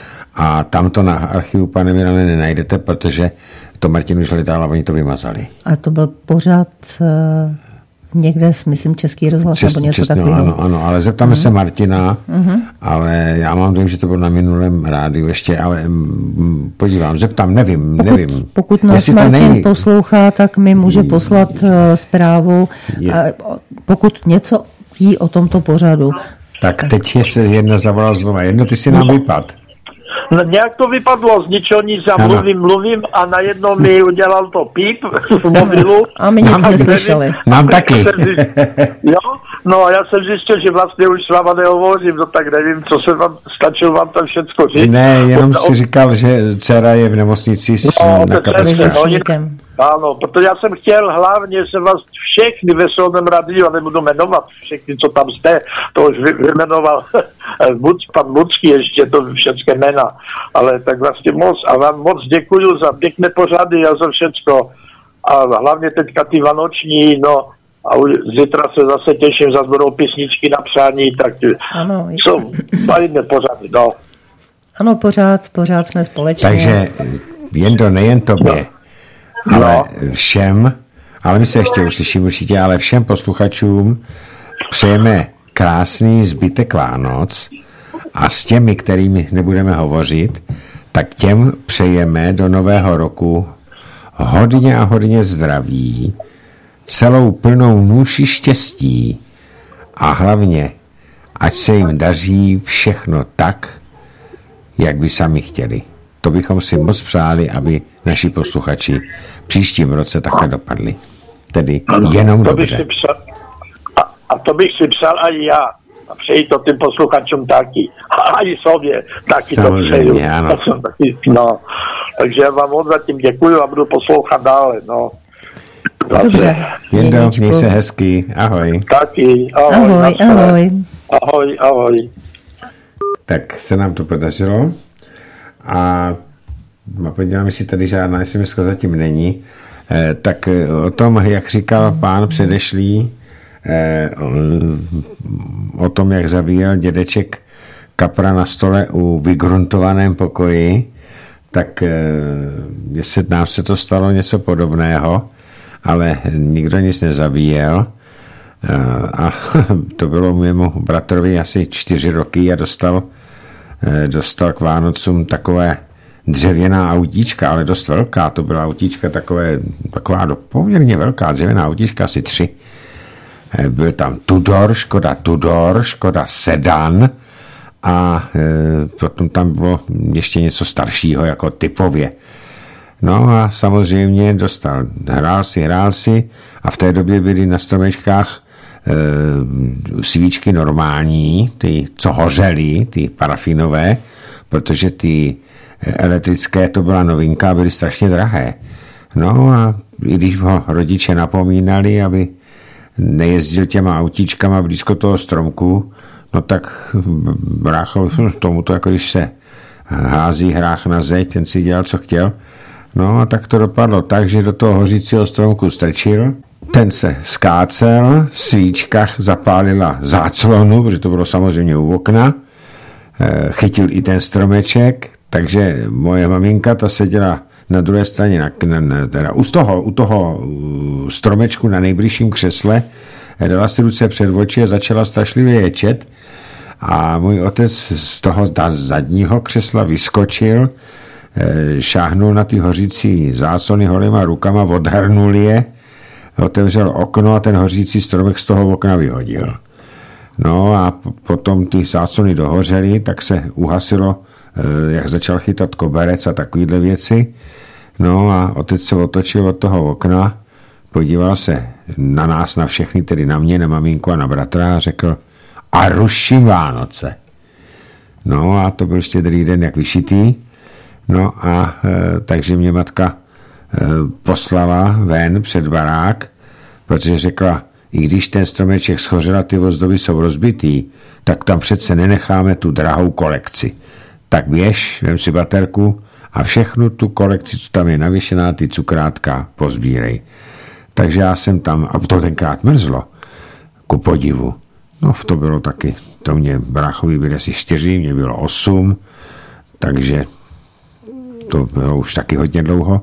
a tam to na archivu, pane Milane, nenajdete, protože to Martin už hledal a oni to vymazali. A to byl pořád uh, někde, myslím, Český rozhlas nebo něco Čes, takového. Ano, ano, ale zeptáme uh-huh. se Martina, uh-huh. ale já mám dojem, že to bylo na minulém rádiu ještě, ale m, podívám, zeptám, nevím, pokud, nevím. Pokud nás Martin nej... poslouchá, tak mi může poslat uh, zprávu, uh, pokud něco ví o tomto pořadu. Tak teď se jedna zavolal znova. Jedno, ty si nám vypad. No, nějak to vypadlo z ničeho nic, já mluvím, mluvím a najednou mi udělal to píp v mobilu. A my nic neslyšeli. Mám taky. Jo, no a já jsem zjistil, že vlastně už s váma nehovořím, no tak nevím, co se vám, stačilo vám tam všecko říct. Ne, jenom si říkal, že dcera je v nemocnici s no, nakapečkem. Ano, protože já jsem chtěl hlavně se vás všechny ve Silném radiu, a nebudu jmenovat všechny, co tam jste, to už vy, vyjmenoval pan Bucký, ještě to všechny jména, ale tak vlastně moc, a vám moc děkuju za pěkné pořady a za všecko, a hlavně teďka ty vánoční, no, a zítra se zase těším, zase budou písničky na přání, tak ano, jsou fajné pořady, no. Ano, pořád, pořád jsme společně. Takže jen to, nejen tobě. No. Ale všem, ale my se ještě uslyšíme určitě, ale všem posluchačům přejeme krásný zbytek Vánoc a s těmi, kterými nebudeme hovořit, tak těm přejeme do nového roku hodně a hodně zdraví, celou plnou nůši štěstí a hlavně, ať se jim daří všechno tak, jak by sami chtěli. To bychom si moc přáli, aby naši posluchači příštím roce takhle dopadli. Tedy jenom to dobře. Přál, a, a to bych si přál i já. A přeji to tím posluchačům taky. A i sobě taky. Samozřejmě, to přeju. Ano. No, takže já vám moc zatím děkuju a budu poslouchat dále. No. Dobře. Jendo, měj se hezky. Ahoj. Taky. Ahoj. Ahoj, ahoj. Ahoj, ahoj. Tak se nám to podařilo. a podívám, jestli tady žádná es em eska zatím není, tak o tom, jak říkal pán předešlý, o tom, jak zabíjel dědeček kapra na stole u vygruntovaném pokoji, tak jestli nám se to stalo něco podobného, ale nikdo nic nezabíjel. A to bylo mému bratrovi asi čtyři roky a dostal, dostal k Vánocům takové dřevěná autíčka, ale dost velká. To byla autíčka takové, taková poměrně velká dřevěná autíčka, asi tři. Byl tam Tudor, Škoda Tudor, Škoda Sedan a e, potom tam bylo ještě něco staršího, jako typově. No a samozřejmě dostal, hrál si, hrál si a v té době byly na stromečkách e, svíčky normální, ty, co hořely, ty parafinové, protože ty elektrické, to byla novinka, byly strašně drahé. No a i když ho rodiče napomínali, aby nejezdil těma autíčkama blízko toho stromku, no tak brácho tomuto, jako když se hází hrách na zeď, ten si dělal, co chtěl. No a tak to dopadlo tak, že do toho hořícího stromku strčil, ten se skácel, svíčka zapálila záclonu, protože to bylo samozřejmě u okna, chytil i ten stromeček, takže moje maminka, ta seděla na druhé straně, na, na, teda u toho, u toho stromečku na nejbližším křesle, dala si ruce před oči a začala strašlivě ječet a můj otec z toho zadního křesla vyskočil, šáhnul na ty hořící záclony holýma rukama, odhrnul je, otevřel okno a ten hořící stromek z toho okna vyhodil. No a potom ty záclony dohořely, tak se uhasilo, jak začal chytat koberec a takovýhle věci. No a otec se otočil od toho okna, podíval se na nás, na všechny, tedy na mě, na maminku a na bratra a řekl: a ruším Vánoce. No a to byl štědrý den jak vyšitý. No a e, takže mě matka e, poslala ven před barák, protože řekla, i když ten stromeček schořel a ty ozdoby jsou rozbitý, tak tam přece nenecháme tu drahou kolekci. Tak běž, vem si baterku a všechnu tu kolekci, co tam je navěšená, ty cukrátka, pozbírej. Takže já jsem tam, a to tenkrát mrzlo, ku podivu. No to bylo taky, to mě bráchovi byly asi čtyři, mě bylo osm, takže to bylo už taky hodně dlouho,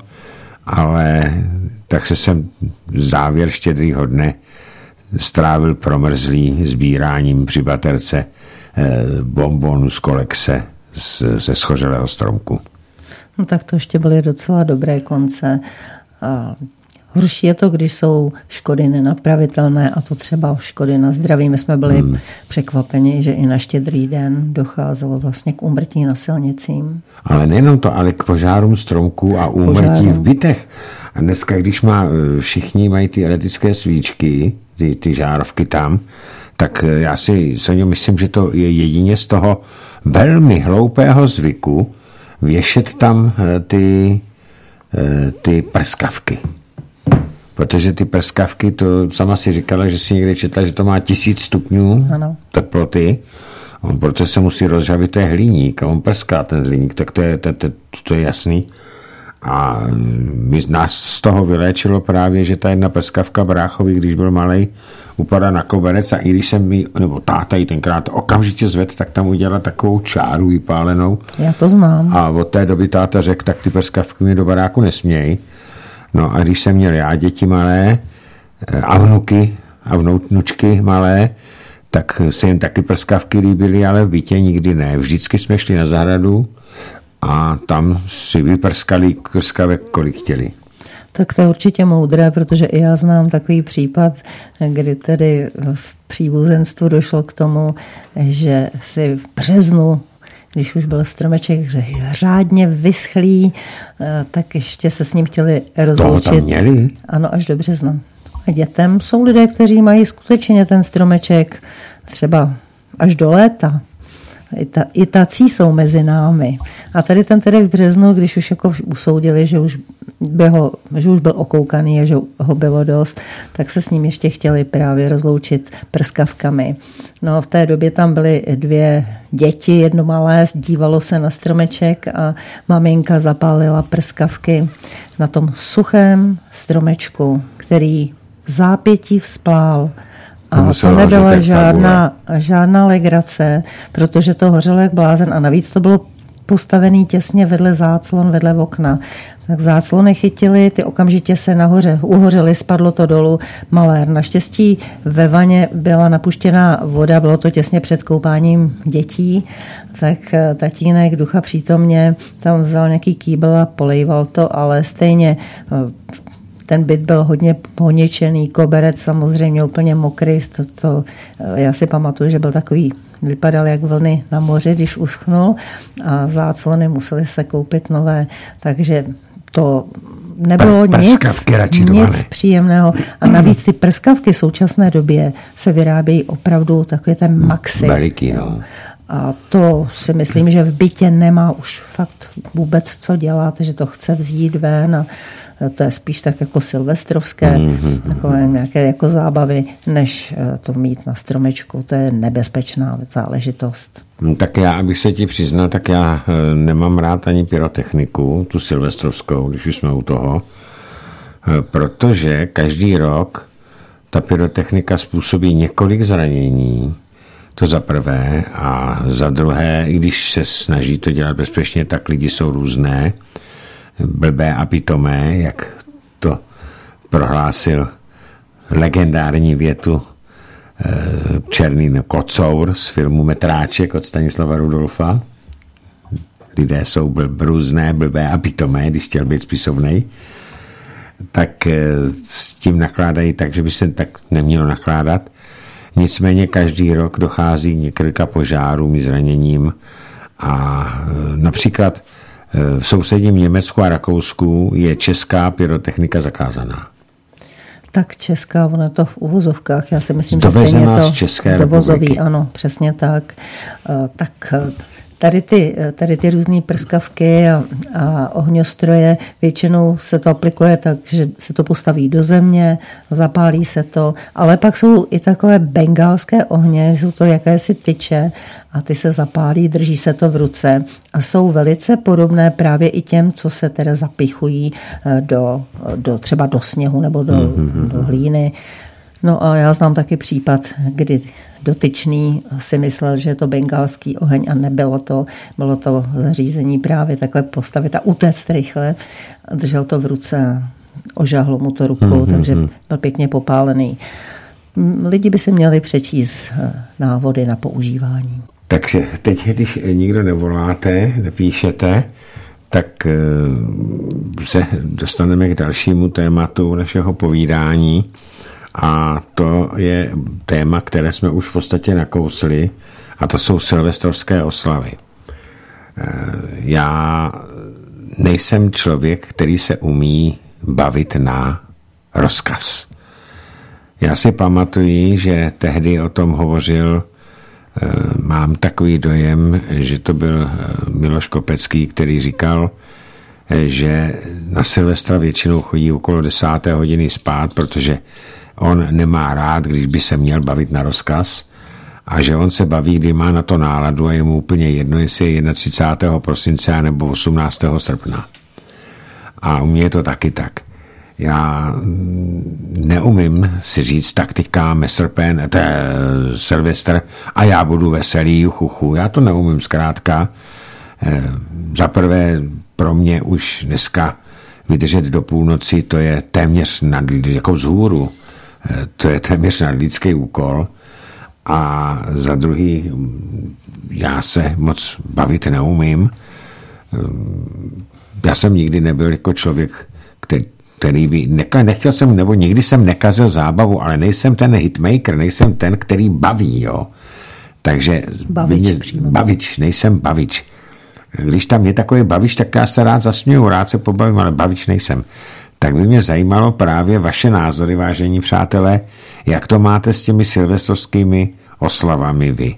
ale tak se jsem závěr štědrýho dne strávil promrzlý sbíráním při baterce eh, bonbonu z kolekce z, ze schořelého stromku. No tak to ještě byly docela dobré konce. A horší je to, když jsou škody nenapravitelné a to třeba škody na zdraví. My jsme byli hmm. překvapeni, že i na štědrý den docházelo vlastně k úmrtí na silnicím. Ale nejenom to, ale k požárům stromků a úmrtí v bytech. A dneska, když má, všichni mají ty elektrické svíčky, ty, ty žárovky tam, tak já si Sonio, myslím, že to je jedině z toho velmi hloupého zvyku věšet tam ty, ty prskavky. Protože ty prskavky, to sama si říkala, že si někde četla, že to má tisíc stupňů ano. teploty, on proto se musí rozžavit, to je hliník a on prská ten hliník, tak to je, to, to, to je jasný. A my, nás z toho vyléčilo právě, že ta jedna prskavka bráchovi, když byl malej, upadá na koberec a i když jsem mi, nebo táta ji tenkrát okamžitě zved, tak tam udělala takovou čáru vypálenou. Já to znám. A od té doby táta řekl, tak ty prskavky mi do baráku nesměj. No a když jsem měl já děti malé a vnuky a vnoučky malé, tak se jim taky prskavky líbily, ale v bytě nikdy ne. Vždycky jsme šli na zahradu a tam si vyprskali prskavek, kolik chtěli. Tak to je určitě moudré, protože i já znám takový případ, kdy tedy v příbuzenstvu došlo k tomu, že si v březnu, když už byl stromeček řádně vyschlý, tak ještě se s ním chtěli rozloučit. Toho tam měli? Ano, až do března. A dětem jsou lidé, kteří mají skutečně ten stromeček třeba až do léta. I, ta, i tací jsou mezi námi. A tady ten tedy v březnu, když už jako usoudili, že už by ho, že už byl okoukaný a že ho bylo dost, tak se s ním ještě chtěli právě rozloučit prskavkami. No v té době tam byly dvě děti, jedno malé, dívalo se na stromeček a maminka zapálila prskavky na tom suchém stromečku, který zápětí vzplál. A to nebyla žádná, žádná legrace, protože to hořelo jak blázen a navíc to bylo postavený těsně vedle záclon, vedle okna. Tak záclony chytily, ty okamžitě se nahoře uhořely, spadlo to dolů. Malér. Naštěstí ve vaně byla napuštěná voda, bylo to těsně před koupáním dětí, tak tatínek ducha přítomně tam vzal nějaký kýbl a polejval to, ale stejně ten byt byl hodně poničený, koberec samozřejmě úplně mokrý. To, to, já si pamatuju, že byl takový, vypadal jak vlny na moři, když uschnul a záclony museli se koupit nové, takže to nebylo nic, nic příjemného. A navíc ty prskavky v současné době se vyrábějí opravdu takový ten maxi. Veliký, no. A to si myslím, že v bytě nemá už fakt vůbec co dělat, že to chce vzít ven a to je spíš tak jako silvestrovské, mm-hmm. takové nějaké jako zábavy, než to mít na stromečku. To je nebezpečná záležitost. Tak já, abych se ti přiznal, tak já nemám rád ani pyrotechniku, tu silvestrovskou, když už jsme u toho, protože každý rok ta pyrotechnika způsobí několik zranění, to za prvé, a za druhé, i když se snaží to dělat bezpečně, tak lidi jsou různé, blbé a pitomé, jak to prohlásil legendární větu Černý kocour z filmu Metráček od Stanislava Rudolfa. Lidé jsou blb, různé, blbé a pitomé, když chtěl být spisovnej. Tak s tím nakládají tak, že by se tak nemělo nakládat. Nicméně každý rok dochází k několika požárům, zraněním a například v sousedním Německu a Rakousku je česká pyrotechnika zakázaná. Tak česká, ono je to v uvozovkách. Já si myslím, dovezená že stejně to z České dovozový, republiky. Ano, přesně tak. Tak tady ty, tady ty různé prskavky a, a ohňostroje, většinou se to aplikuje tak, že se to postaví do země, zapálí se to, ale pak jsou i takové bengálské ohně, jsou to jakési tyče a ty se zapálí, drží se to v ruce a jsou velice podobné právě i těm, co se teda zapichují do, do třeba do sněhu nebo do, mm-hmm. do hlíny. No a já znám taky případ, kdy dotyčný si myslel, že je to bengálský oheň a nebylo to. Bylo to zařízení právě takhle postavit a utéct rychle. Držel to v ruce, ožahlo mu to rukou, mm-hmm. takže byl pěkně popálený. Lidi by si měli přečíst návody na používání. Takže teď, když nikdo nevoláte, nepíšete, tak se dostaneme k dalšímu tématu našeho povídání. A to je téma, které jsme už v podstatě nakousli, a to jsou silvestrovské oslavy. Já nejsem člověk, který se umí bavit na rozkaz. Já si pamatuji, že tehdy o tom hovořil, mám takový dojem, že to byl Miloš Kopecký, který říkal, že na Silvestra většinou chodí okolo desáté hodiny spát, protože on nemá rád, když by se měl bavit na rozkaz a že on se baví, kdy má na to náladu a je mu úplně jedno, jestli je třicátého prvního prosince nebo osmnáctého srpna. A u mě je to taky tak. Já neumím si říct, tak teďka máme srpen, to je Silvestr a já budu veselý, chuchu. Já to neumím zkrátka. Za prvé pro mě už dneska vydržet do půlnoci, to je téměř nad, jako vzhůru. To je téměř nadlidský úkol. A za druhý, já se moc bavit neumím. Já jsem nikdy nebyl jako člověk, který, který by, nechtěl jsem, nebo nikdy jsem nekazil zábavu, ale nejsem ten hitmaker, nejsem ten, který baví, jo. Takže bavič, mě, bavič, nejsem bavič. Když tam je takový bavič, tak já se rád zasměju, rád se pobavím, ale bavič nejsem. Tak by mě zajímalo právě vaše názory, vážení přátelé, jak to máte s těmi silvestrovskými oslavami vy?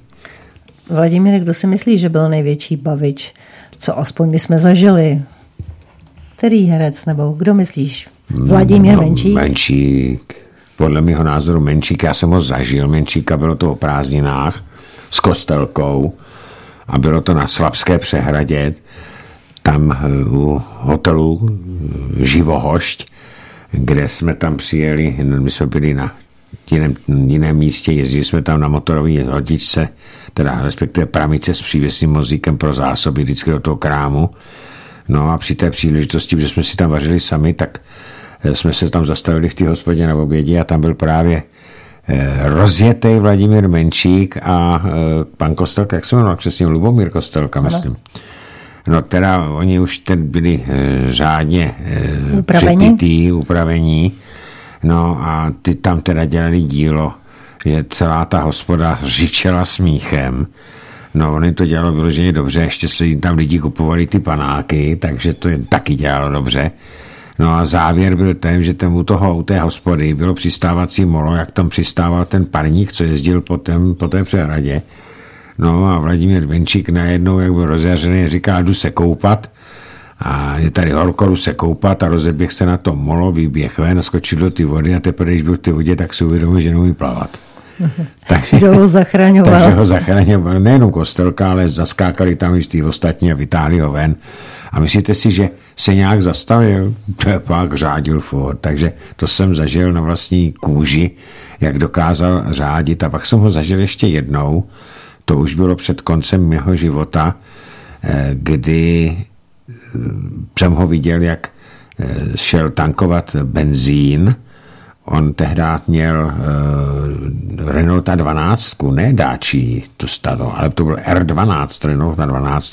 Vladimír, kdo si myslí, že byl největší bavič? Co aspoň my jsme zažili? Který herec, nebo kdo myslíš? Vladimír no, Menšík? Menšík. Podle mého názoru Menšík, já jsem ho zažil. Menšíka, bylo to o prázdninách s Kostelkou a bylo to na Slabské přehradě, tam u hotelu Živohošť, kde jsme tam přijeli, my jsme byli na jiném, jiném místě, jezdili jsme tam na motorové hodičce, teda respektive pramice s přívěsným vozíkem pro zásoby vždycky do toho krámu. No a při té příležitosti, že jsme si tam vařili sami, tak jsme se tam zastavili v té hospodě na obědě a tam byl právě rozjetý Vladimír Menšík a pan Kostelka, jak se jmenoval přesně, Lubomír Kostelka, myslím. No teda oni už teď byli řádně přepitý, upravení, no a ty tam teda dělali dílo, že celá ta hospoda řičela smíchem. No, on jim to dělalo vyloženě dobře, ještě se jim tam lidi kupovali ty panáky, takže to jim taky dělalo dobře. No a závěr byl ten, že tam u toho, u té hospody bylo přistávací molo, jak tam přistával ten parník, co jezdil po, tém, po té přehradě. No a Vladimír Menšík najednou, jak byl rozjařený, říká, jdu se koupat. A je tady horko, jdu se koupat a rozeběh se na to molo, vyběh ven, skočil do ty vody a teprve, když byl v té vodě, tak si uvědomil, že neumí plavat. Takže, kdo ho zachraňoval? Takže ho zachraňoval nejenom Kostelka, ale zaskákali tam už ty ostatní a vytáhli ho ven. A myslíte si, že se nějak zastavil? Pak řádil furt. Takže to jsem zažil na vlastní kůži, jak dokázal řádit. A pak jsem ho zažil ještě jednou. To už bylo před koncem mého života, kdy jsem ho viděl, jak šel tankovat benzín. On tehdy měl uh, Renaulta dvanáct, ne Dacia, tu stado, ale to byl R dvanáct, Renault na dvanáct.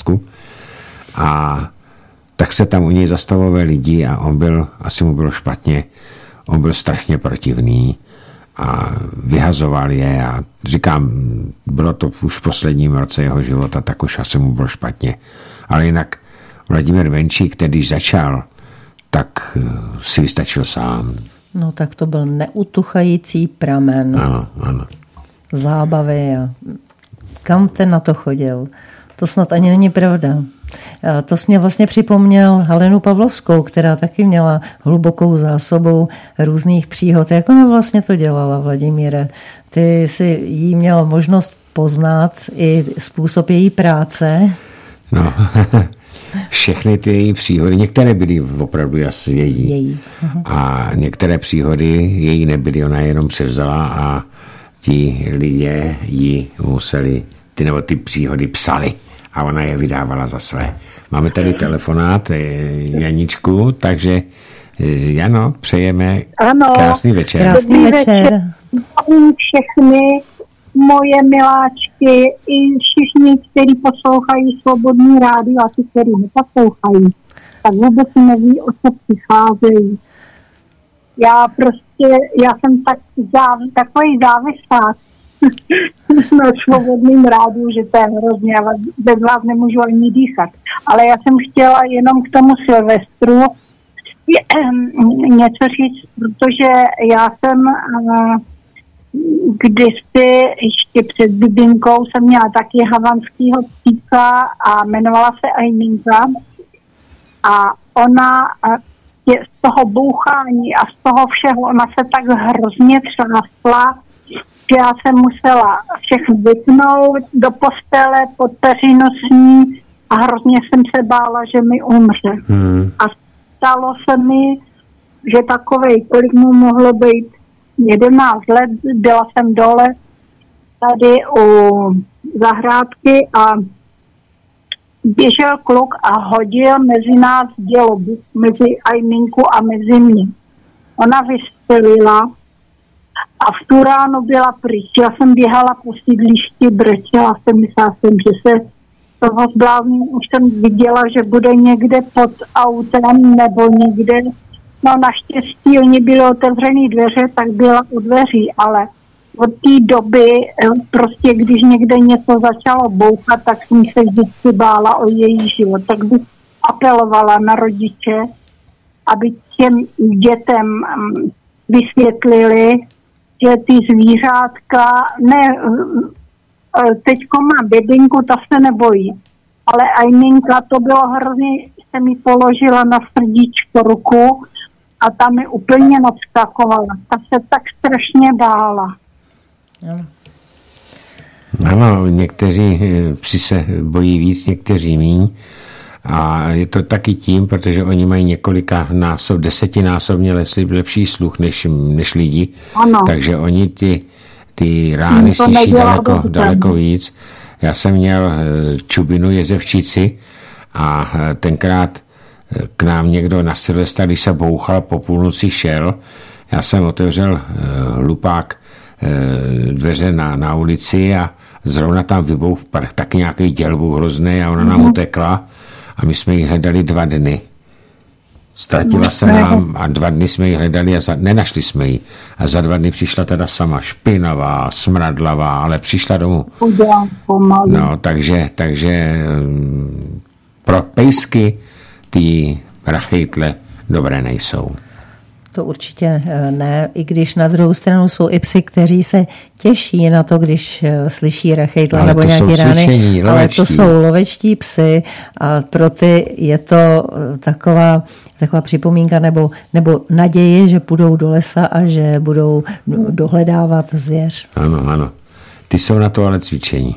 A tak se tam u něj zastavovali lidi a on byl, asi mu bylo špatně, on byl strašně protivný a vyhazoval je a říkám, bylo to už v posledním roce jeho života, tak už asi mu bylo špatně. Ale jinak Vladimír Menšík, když začal, tak si vystačil sám. No tak to byl neutuchající pramen. Ano, ano. Zábavy a kam ten na to chodil? To snad ani není pravda. A to jsi mě vlastně připomněl Halenu Pavlovskou, která taky měla hlubokou zásobu různých příhod. Jak ona vlastně to dělala, Vladimíre? Ty jsi jí měl možnost poznat i způsob její práce. No, všechny ty její příhody, některé byly opravdu asi její. její. A některé příhody její nebyly, ona jenom převzala a ti lidé ji museli, ty nebo ty příhody psali a ona je vydávala za své. Máme tady telefonát Janičku, takže Jano, přejeme ano, krásný večer. Krásný večer. Všechny moje miláčky i všichni, kteří poslouchají Svobodný rádio a ty, kteří neposlouchají, tak vůbec neví, o co přicházejí. Já prostě, já jsem tak záv, takový závislák na Svobodným rádiu, že to je hrozně, ale bez vás nemůžu ani dýchat. Ale já jsem chtěla jenom k tomu Silvestru něco říct, protože já jsem kdysi ještě před bydinkou jsem měla taky havanskýho psíka a jmenovala se Ajminka a ona z toho bouchání a z toho všeho, ona se tak hrozně třásla, že já jsem musela všechno vypnout do postele pod peřinu s ní a hrozně jsem se bála, že mi umře. Hmm. A stalo se mi, že takovej, kolik mu mohlo být jedenáct let, byla jsem dole tady u zahrádky a běžel kluk a hodil mezi nás dělobu, mezi Ajminku a mezi mě. Ona vystřelila a v tu ráno byla pryč. Já jsem běhala po sídlišti, brečela jsem, myslela jsem, že se toho zblázním, už jsem viděla, že bude někde pod autem nebo někde. No naštěstí oni byly otevřený dveře, tak byla u dveří, ale od té doby prostě, když někde něco začalo bouchat, tak jsem se vždycky bála o její život. Tak bych apelovala na rodiče, aby těm dětem vysvětlili, že ty zvířátka, ne, teďko má bědinku, ta se nebojí, ale Ajminka, to bylo hrozně jsem jí položila na srdíčko ruku a ta mi úplně nadskakovala. Ta se tak strašně bála. Ano, někteří psi se bojí víc, někteří míň. A je to taky tím, protože oni mají několika násob, desetinásobně lepší sluch než, než lidi. Ano. Takže oni ty, ty rány slyší daleko, daleko víc. Já jsem měl čubinu jezevčici a tenkrát k nám někdo na Silvestra, když se bouchal, po půlnoci šel. Já jsem otevřel hlupák dveře na, na ulici a zrovna tam vybouch taky nějaký dělbu hrozný a ona nám utekla a my jsme ji hledali dva dny. Ztratila se nám a dva dny jsme ji hledali a za, nenašli jsme ji. A za dva dny přišla teda sama špinavá, smradlavá, ale přišla domů. No, takže, takže pro pejsky ty rachejtle dobré nejsou. To určitě ne, i když na druhou stranu jsou i psi, kteří se těší na to, když slyší rachejtla nebo nějaké rány, ale to jsou lovečtí psy a pro ty je to taková, taková připomínka nebo, nebo naděje, že půjdou do lesa a že budou dohledávat zvěř. Ano, ano. Ty jsou na to ale cvičení.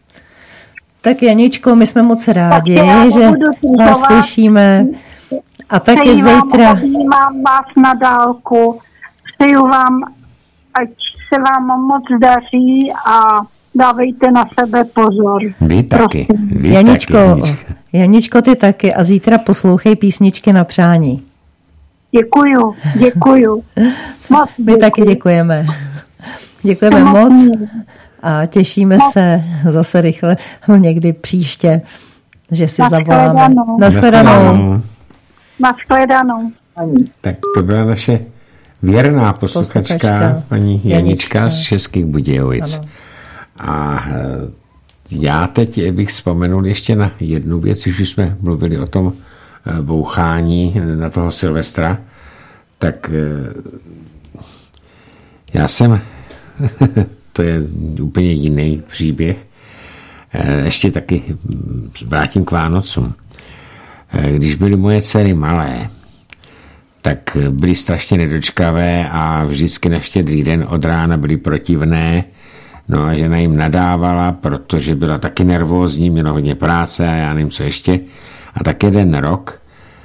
Tak Janičko, my jsme moc rádi, že vás slyšíme. A taky přeji zítra. Mám vás na dálku. Přeju vám, ať se vám moc daří a dávejte na sebe pozor. Vy taky. Vy Janičko, taky, Janičko. Janičko, ty taky. A zítra poslouchej písničky na přání. Děkuju, děkuju. Moc My taky děkujeme. Děkujeme moc a těšíme se zase rychle někdy příště, že si zavoláme. Nashledanou. Nashledanou. Tak to byla naše věrná posluchačka, posluchačka paní Janička, Janička z Českých Budějovic. Ano. A já teď bych vzpomenul ještě na jednu věc, když jsme mluvili o tom bouchání na toho Silvestra, tak já jsem, to je úplně jiný příběh, ještě taky vrátím k Vánocům. Když byly moje dcery malé, tak byly strašně nedočkavé a vždycky na Štědrý den od rána byly protivné. No a žena jim nadávala, protože byla taky nervózní, měla hodně práce a já nevím, co ještě. A tak jeden rok,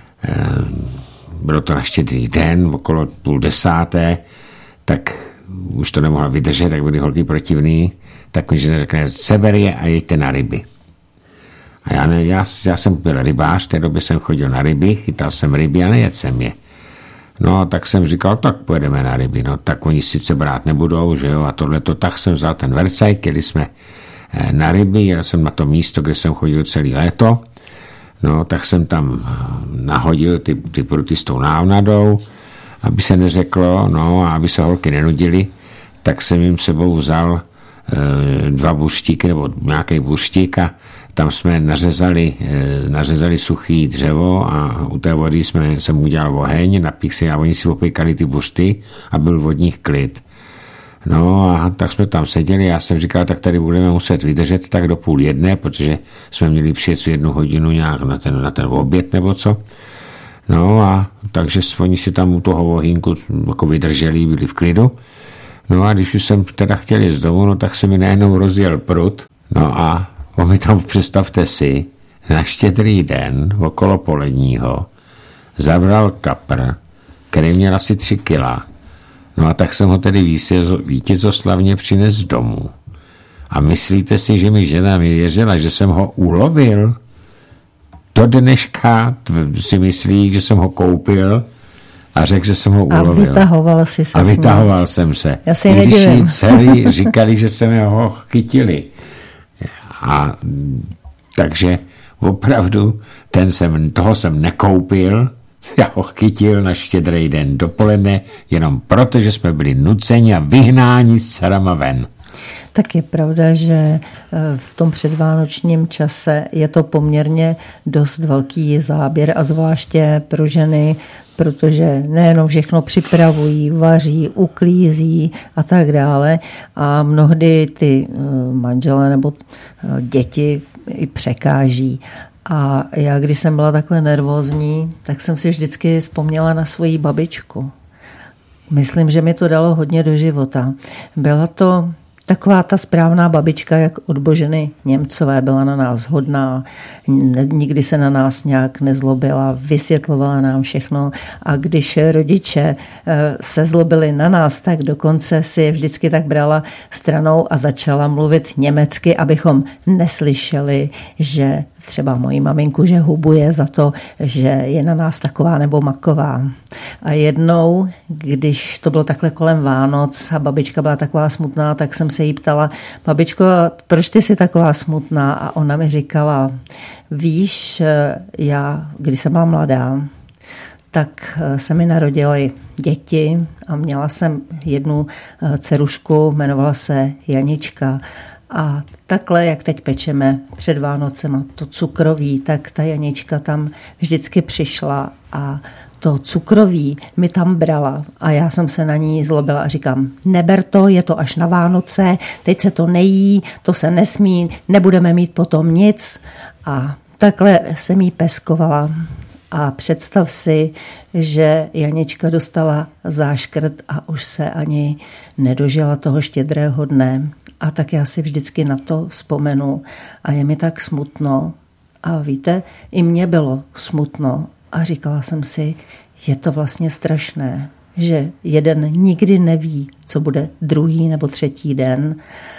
bylo to na Štědrý den, okolo půl desáté, tak už to nemohla vydržet, tak byly holky protivný, tak mi žena řekne, seber je a jeďte na ryby. A já, ne, já, já jsem byl rybář, v té době jsem chodil na ryby, chytal jsem ryby a nejedl jsem je. No, tak jsem říkal, tak pojedeme na ryby. No, tak oni sice brát nebudou, že jo, a tohleto. Tak jsem vzal ten vercajk, jeli jsme na ryby, jel jsem na to místo, kde jsem chodil celý léto. No, tak jsem tam nahodil ty, ty pruty s tou návnadou, aby se neřeklo, no, a aby se holky nenudily, tak jsem jim sebou vzal e, dva buštíky, nebo nějaký buštík a tam jsme nařezali, nařezali suchý dřevo a u té vody jsme, jsem udělal oheň, napích si a oni si opěkali ty bušty a byl vodních klid. No a tak jsme tam seděli, já jsem říkal, tak tady budeme muset vydržet tak do půl jedné, protože jsme měli přijet v jednu hodinu nějak na ten, na ten oběd nebo co. No a takže oni si tam u toho ohýnku jako vydrželi, byli v klidu. No a když už jsem teda chtěl jít z domu, no tak se mi najednou rozjel prut. No a mi tam představte si, na Štědrý den, okolo poledního, zabral kapr, který měl asi tři kila. No a tak jsem ho tedy vítězoslavně přines domů. A myslíte si, že mi žena mi věřila, že jsem ho ulovil? Do dneška si myslí, že jsem ho koupil a řekl, že jsem ho ulovil. A vytahoval si se. A vytahoval jsem se. Já si nedivím. Když dcery říkali, že jsme ho chytili. A takže opravdu ten jsem, toho jsem nekoupil, já ho chytil na Štědrý den dopoledne, jenom proto, že jsme byli nuceni a vyhnáni s dcerama ven. Tak je pravda, že v tom předvánočním čase je to poměrně dost velký záběr a zvláště pro ženy, protože nejenom všechno připravují, vaří, uklízí a tak dále a mnohdy ty manželé nebo děti i překáží. A já, když jsem byla takhle nervózní, tak jsem si vždycky vzpomněla na svoji babičku. Myslím, že mi to dalo hodně do života. Byla to taková ta správná babička, jak od Boženy Němcové, byla na nás hodná, nikdy se na nás nějak nezlobila, vysvětlovala nám všechno a když rodiče se zlobili na nás, tak dokonce si je vždycky tak brala stranou a začala mluvit německy, abychom neslyšeli, že třeba moji maminku, že hubuje za to, že je na nás taková nebo maková. A jednou, když to bylo takhle kolem Vánoc a babička byla taková smutná, tak jsem se jí ptala, babičko, proč ty jsi taková smutná? A ona mi říkala, víš, já, když jsem byla mladá, tak se mi narodily děti a měla jsem jednu dcerušku, jmenovala se Janička. A takhle, jak teď pečeme před Vánocema to cukroví, tak ta Janička tam vždycky přišla a to cukroví mi tam brala a já jsem se na ní zlobila a říkám, neber to, je to až na Vánoce, teď se to nejí, to se nesmí, nebudeme mít potom nic. A takhle jsem jí peskovala. A představ si, že Janička dostala záškrt a už se ani nedožila toho štědrého dne. A tak já si vždycky na to vzpomenu a je mi tak smutno. A víte, i mně bylo smutno a říkala jsem si, je to vlastně strašné, že jeden nikdy neví, co bude druhý nebo třetí den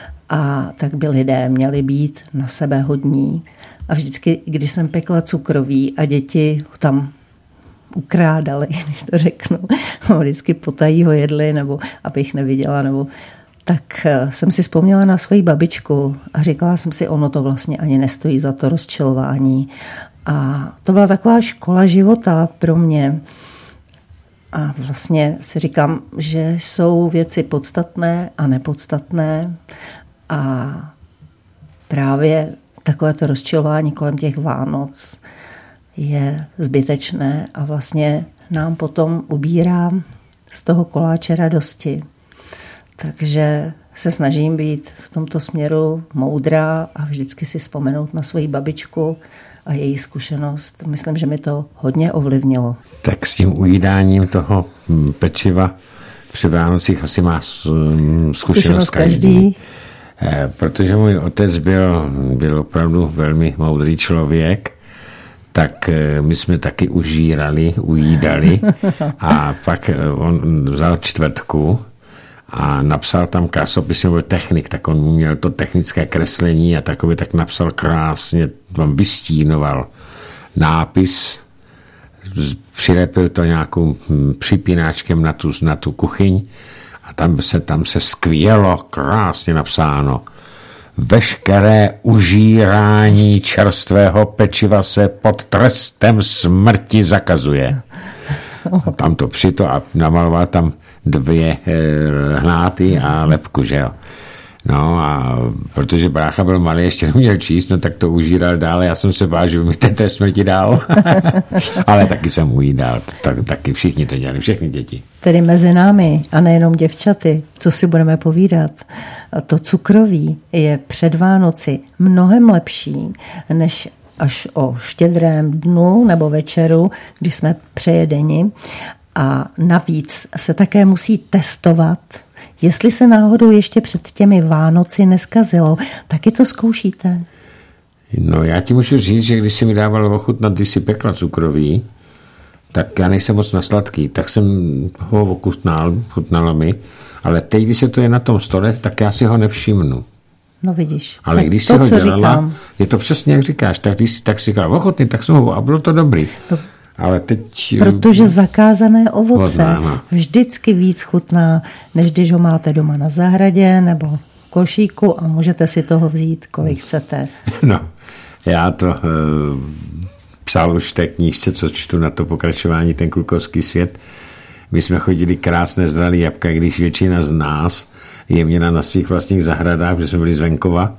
a tak by lidé měli být na sebe hodní. A vždycky, když jsem pekla cukroví a děti tam ukrádali, když to řeknu, vždycky potají ho jedli, nebo abych neviděla, nebo tak jsem si vzpomněla na svoji babičku a říkala jsem si, ono to vlastně ani nestojí za to rozčilování. A to byla taková škola života pro mě. A vlastně si říkám, že jsou věci podstatné a nepodstatné a právě takové to rozčilování kolem těch Vánoc je zbytečné a vlastně nám potom ubírá z toho koláče radosti. Takže se snažím být v tomto směru moudrá a vždycky si vzpomenout na svoji babičku a její zkušenost. Myslím, že mi to hodně ovlivnilo. Tak s tím ujídáním toho pečiva při Vánocích asi má zkušenost, zkušenost každý. každý. Protože můj otec byl, byl opravdu velmi moudrý člověk, tak my jsme taky užírali, ujídali a pak on vzal čtvrtku a napsal tam krásopis, nebo technik, tak on měl to technické kreslení a takový tak napsal krásně, tam vystínoval nápis, přilepil to nějakou připínáčkem na tu, na tu kuchyň a tam se, tam se skvělo krásně napsáno. Veškeré užírání čerstvého pečiva se pod trestem smrti zakazuje. A tam to přito a namaloval tam dvě hnáty a lepku, že jo. No a protože brácha byl malý, ještě neměl číst, no tak to užíral dál. Já jsem se bál, že by mi té smrti dál. Ale taky jsem ujídal. Tak, taky všichni to dělali, všechny děti. Tedy mezi námi a nejenom děvčaty, co si budeme povídat, to cukroví je před Vánoci mnohem lepší, než až o štědrém dnu nebo večeru, když jsme přejedeni. A navíc se také musí testovat, jestli se náhodou ještě před těmi Vánoci neskazilo, taky to zkoušíte? No já ti můžu říct, že když si mi dával ochutnat, když si pekla cukroví, tak já nejsem moc na sladký, tak jsem ho ochutnal, chutnalo mi, ale teď, když se to je na tom stole, tak já si ho nevšimnu. No vidíš. Ale tak když to, si ho dělala, říkám. Je to přesně jak říkáš, tak když tak si říkala ochotný, tak jsem ho a bylo to dobrý. No. Ale teď... Protože zakázané ovoce vždycky víc chutná, než když ho máte doma na zahradě nebo v košíku a můžete si toho vzít, kolik chcete. No, já to uh, psal už v té knížce, co čtu na to pokračování, ten klukovský svět. My jsme chodili krásné zralý jabka, když většina z nás je měla na svých vlastních zahradách, protože jsme byli z venkova.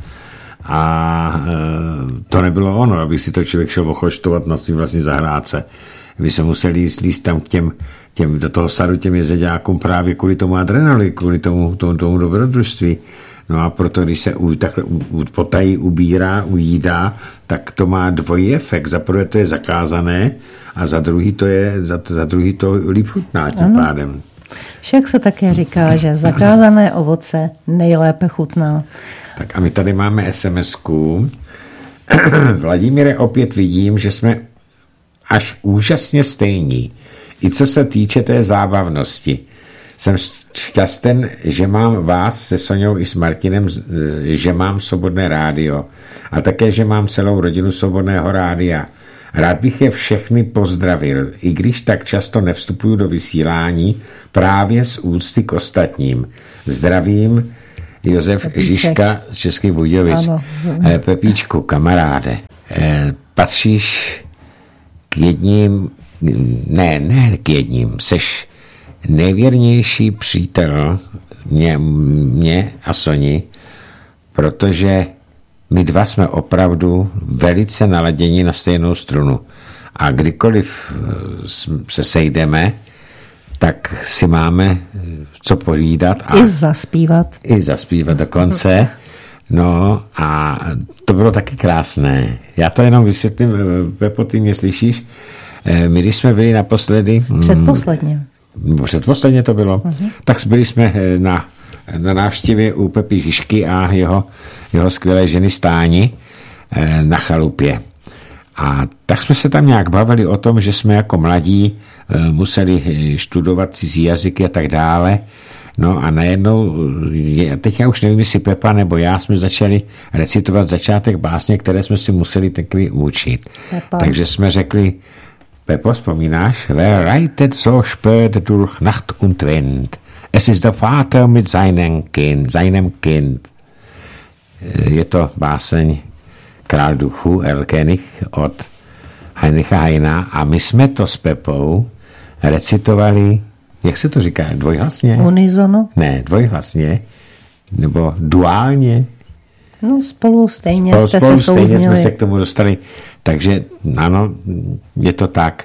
A e, to nebylo ono, aby si to člověk šel ochoštovat na svým vlastní zahrádce. My jsme museli líst, líst tam k těm, těm, do toho sadu těm jezeďákům právě kvůli tomu adrenali, kvůli tomu, tomu, tomu dobrodružství. No a proto, když se u, takhle u, u, potají ubírá, ujídá, tak to má dvojí efekt. Za prvé to je zakázané a za druhý to je, za, za druhý to líp chutná tím ano. pádem. Však se také říká, že zakázané ovoce nejlépe chutná. Tak a my tady máme es em esku. Vladimíre, opět vidím, že jsme až úžasně stejní. I co se týče té zábavnosti. Jsem šťasten, že mám vás se Soňou i s Martinem, že mám Svobodné rádio a také, že mám celou rodinu Svobodného rádia. Rád bych je všechny pozdravil, i když tak často nevstupuju do vysílání, právě z úcty k ostatním. Zdravím, Josef Pepíček. Žižka z Českých Budějovic. Ano, Pepíčku, kamaráde, patříš k jedním, ne, ne k jedním, seš nejvěrnější přítel mě, mě a Soni, protože my dva jsme opravdu velice naladěni na stejnou strunu. A kdykoliv se sejdeme, tak si máme co povídat. A I zaspívat. I zaspívat dokonce. No a to bylo taky krásné. Já to jenom vysvětlím, Pepo, ty mě slyšíš? My, když jsme byli naposledy... Předposledně. Předposledně to bylo. Uh-huh. Tak byli jsme na, na návštěvě u Pepy Žižky a jeho, jeho skvělé ženy Stáni na chalupě. A tak jsme se tam nějak bavili o tom, že jsme jako mladí museli studovat cizí jazyky a tak dále. No a najednou, teď já už nevím, jestli Pepa nebo já, jsme začali recitovat začátek básně, které jsme si museli taky učit. Pepa. Takže jsme řekli, Pepo, vzpomínáš? Wer reitet so spät durch Nacht und Wind? Es ist der Vater mit seinem Kind. Seinem Kind. Je to báseň Král duchu, Erlkönig od Heinricha Heina a my jsme to s Pepou recitovali, jak se to říká, dvojhlasně? Unizono? Ne, dvojhlasně, nebo duálně. No spolu stejně spolu, jste spolu se stejně souznili. jsme se k tomu dostali. Takže ano, je to tak.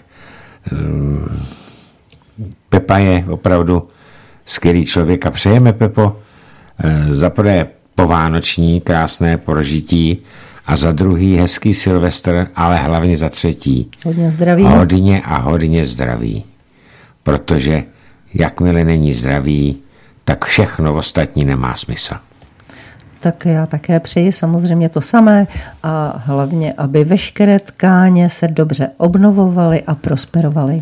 Pepa je opravdu skvělý člověk a přejeme, Pepo, za prvé povánoční krásné prožití a za druhý hezký Silvestr, ale hlavně za třetí. Hodně zdraví. Hodně a hodně zdraví. Protože jakmile není zdraví, tak všechno ostatní nemá smysl. Tak já také přeji samozřejmě to samé a hlavně, aby veškeré tkáně se dobře obnovovaly a prosperovaly.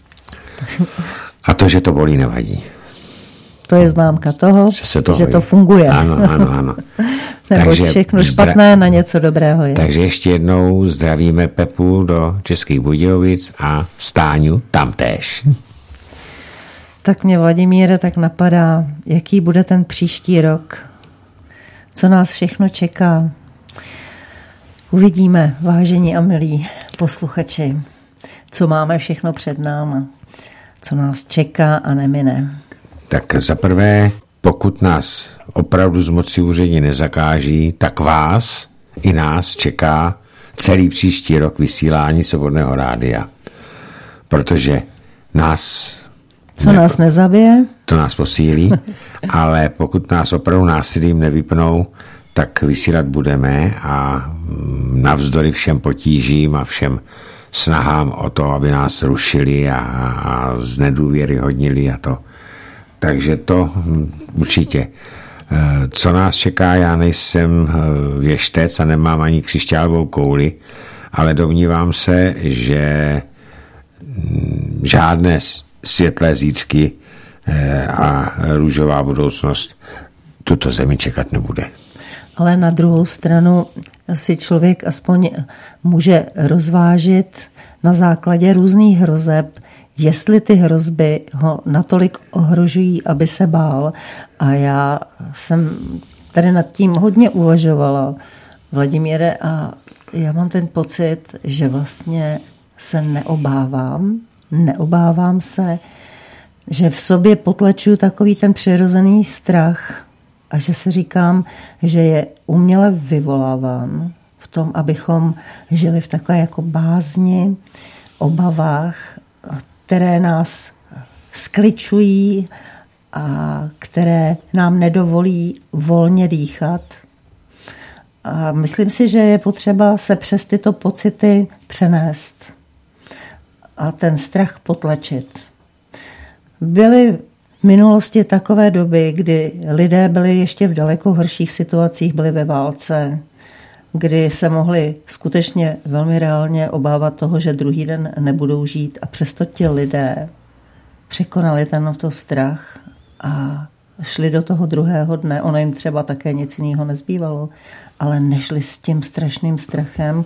A to, že to bolí, nevadí. To je známka toho, že to, že to funguje. Ano, ano, ano. Nebo takže všechno špatné zdra... na něco dobrého je. Takže ještě jednou zdravíme Pepu do Českých Budějovic a Stáňu tam též. Tak mě, Vladimíre, tak napadá, jaký bude ten příští rok. Co nás všechno čeká. Uvidíme, vážení a milí posluchači, co máme všechno před náma, co nás čeká a nemine. Tak zaprvé, pokud nás opravdu z moci úřední nezakáží, tak vás i nás čeká celý příští rok vysílání Svobodného rádia. Protože nás... Co ne, nás nezabije? To nás posílí, ale pokud nás opravdu násilím nevypnou, tak vysílat budeme a navzdory všem potížím a všem snahám o to, aby nás rušili a, a znedůvěryhodnili a to. Takže to určitě. Co nás čeká, já nejsem věštec a nemám ani křišťálovou kouli, ale domnívám se, že žádné světlé zítřky a růžová budoucnost tuto zemi čekat nebude. Ale na druhou stranu si člověk aspoň může rozvážit na základě různých hrozeb, jestli ty hrozby ho natolik ohrožují, aby se bál. A já jsem tady nad tím hodně uvažovala, Vladimíre, a já mám ten pocit, že vlastně se neobávám, neobávám se, že v sobě potlačuju takový ten přirozený strach a že si říkám, že je uměle vyvoláván v tom, abychom žili v takové jako bázni, obavách, které nás skličují a které nám nedovolí volně dýchat. A myslím si, že je potřeba se přes tyto pocity přenést a ten strach potlačit. Byly v minulosti takové doby, kdy lidé byli ještě v daleko horších situacích, byli ve válce, kdy se mohli skutečně velmi reálně obávat toho, že druhý den nebudou žít, a přesto ti lidé překonali tento strach a šli do toho druhého dne. Ono jim třeba také nic jiného nezbývalo, ale nešli s tím strašným strachem.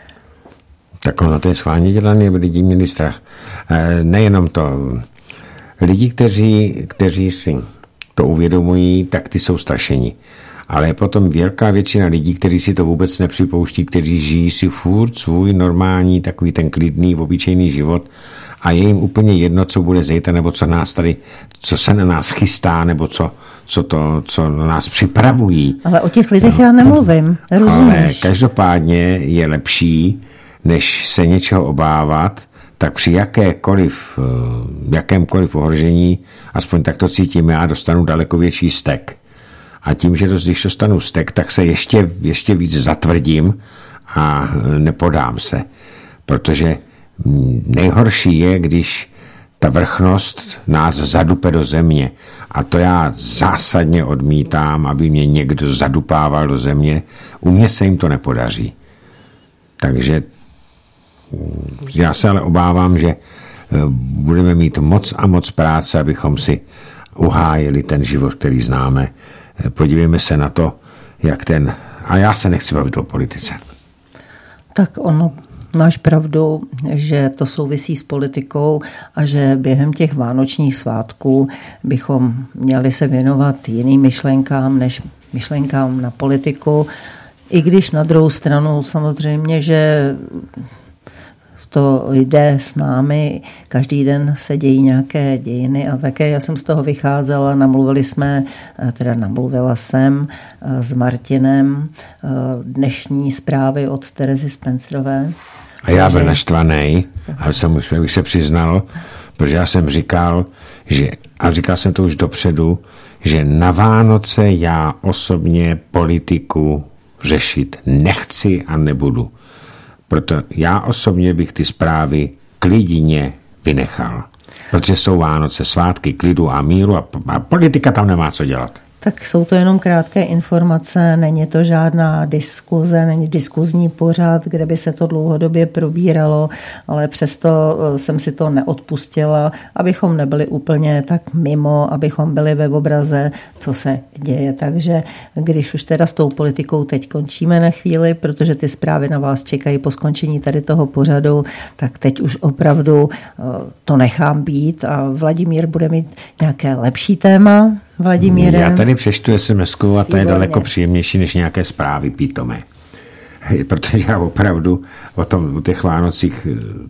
Tak ono to je schválně dělané, aby lidi měli strach. Nejenom to. Lidi, kteří, kteří si to uvědomují, tak ty jsou strašení. Ale je potom velká většina lidí, kteří si to vůbec nepřipouští, kteří žijí si furt svůj normální, takový ten klidný, obyčejný život a je jim úplně jedno, co bude zítra, nebo co nás tady, co se na nás chystá, nebo co, co, to, co na nás připravují. Ale o těch lidech no, já nemluvím, rozumíš? Ale každopádně je lepší, než se něčeho obávat, tak při jakékoliv, jakémkoliv ohrožení, aspoň tak to cítím já, dostanu daleko větší stek. A tím, že když dostanu stek, tak se ještě, ještě víc zatvrdím a nepodám se. Protože nejhorší je, když ta vrchnost nás zadupe do země. A to já zásadně odmítám, aby mě někdo zadupával do země. U mě se jim to nepodaří. Takže já se ale obávám, že budeme mít moc a moc práce, abychom si uhájili ten život, který známe. Podívejme se na to, jak ten... A já se nechci bavit o politice. Tak ono, máš pravdu, že to souvisí s politikou a že během těch vánočních svátků bychom měli se věnovat jiným myšlenkám, než myšlenkám na politiku. I když na druhou stranu samozřejmě, že to jde s námi, každý den se dějí nějaké dějiny a také já jsem z toho vycházela, namluvili jsme, teda namluvila jsem s Martinem dnešní zprávy od Terezy Spencerové. A já byl naštvaný, ale jsem už se přiznal, protože já jsem říkal, že, a říkal jsem to už dopředu, že na Vánoce já osobně politiku řešit nechci a nebudu. Proto já osobně bych ty zprávy klidně vynechal. Protože jsou Vánoce, svátky klidu a míru a, a politika tam nemá co dělat. Tak jsou to jenom krátké informace, není to žádná diskuze, není diskuzní pořad, kde by se to dlouhodobě probíralo, ale přesto jsem si to neodpustila, abychom nebyli úplně tak mimo, abychom byli ve obraze, co se děje. Takže když už teda s tou politikou teď končíme na chvíli, protože ty zprávy na vás čekají po skončení tady toho pořadu, tak teď už opravdu to nechám být a Vladimír bude mít nějaké lepší téma. Vladimíre. Já tady přečtu es em esku a to je daleko příjemnější než nějaké zprávy pítomé. Protože já opravdu o tom, o těch Vánocích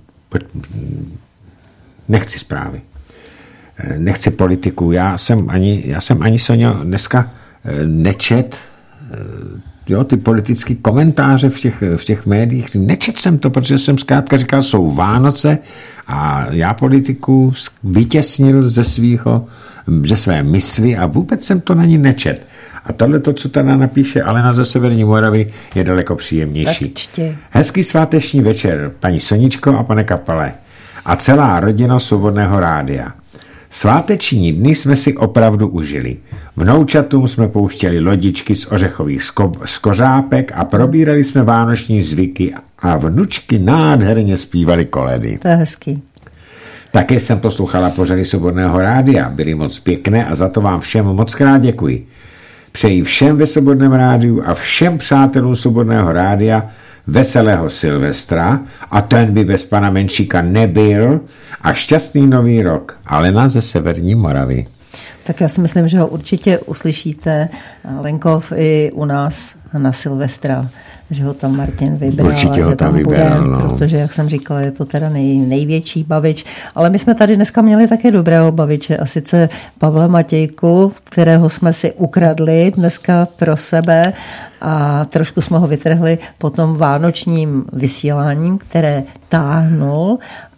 nechci zprávy. Nechci politiku. Já jsem ani, já jsem ani Sonio dneska nečet jo, ty politické komentáře v těch, v těch médiích. Nečet jsem to, protože jsem zkrátka říkal, jsou Vánoce a já politiku vytěsnil ze svýho ze své mysli a vůbec jsem to na ní nečet. A tohle to, co tady napíše Alena ze Severní Moravy, je daleko příjemnější. Hezký sváteční večer, paní Soničko a pane Kapale a celá rodina Svobodného rádia. Sváteční dny jsme si opravdu užili. Vnoučatům jsme pouštěli lodičky z ořechových sko- skořápek a probírali jsme vánoční zvyky a vnučky nádherně zpívali koledy. To je hezký. Také jsem poslouchala pořady Svobodného rádia, byly moc pěkné a za to vám všem moc krát děkuji. Přeji všem ve Svobodném rádiu a všem přátelům Svobodného rádia veselého Silvestra a ten by bez pana Menšíka nebyl a šťastný nový rok. Alena ze Severní Moravy. Tak já si myslím, že ho určitě uslyšíte, Lenkov, i u nás na Silvestra, že ho tam Martin vybral. Určitě ho že tam, tam vybral, bude, no. Protože, jak jsem říkala, je to teda nej, největší bavič. Ale my jsme tady dneska měli také dobrého baviče, a sice Pavla Matějku, kterého jsme si ukradli dneska pro sebe a trošku jsme ho vytrhli po tom vánočním vysílání, které táhnul.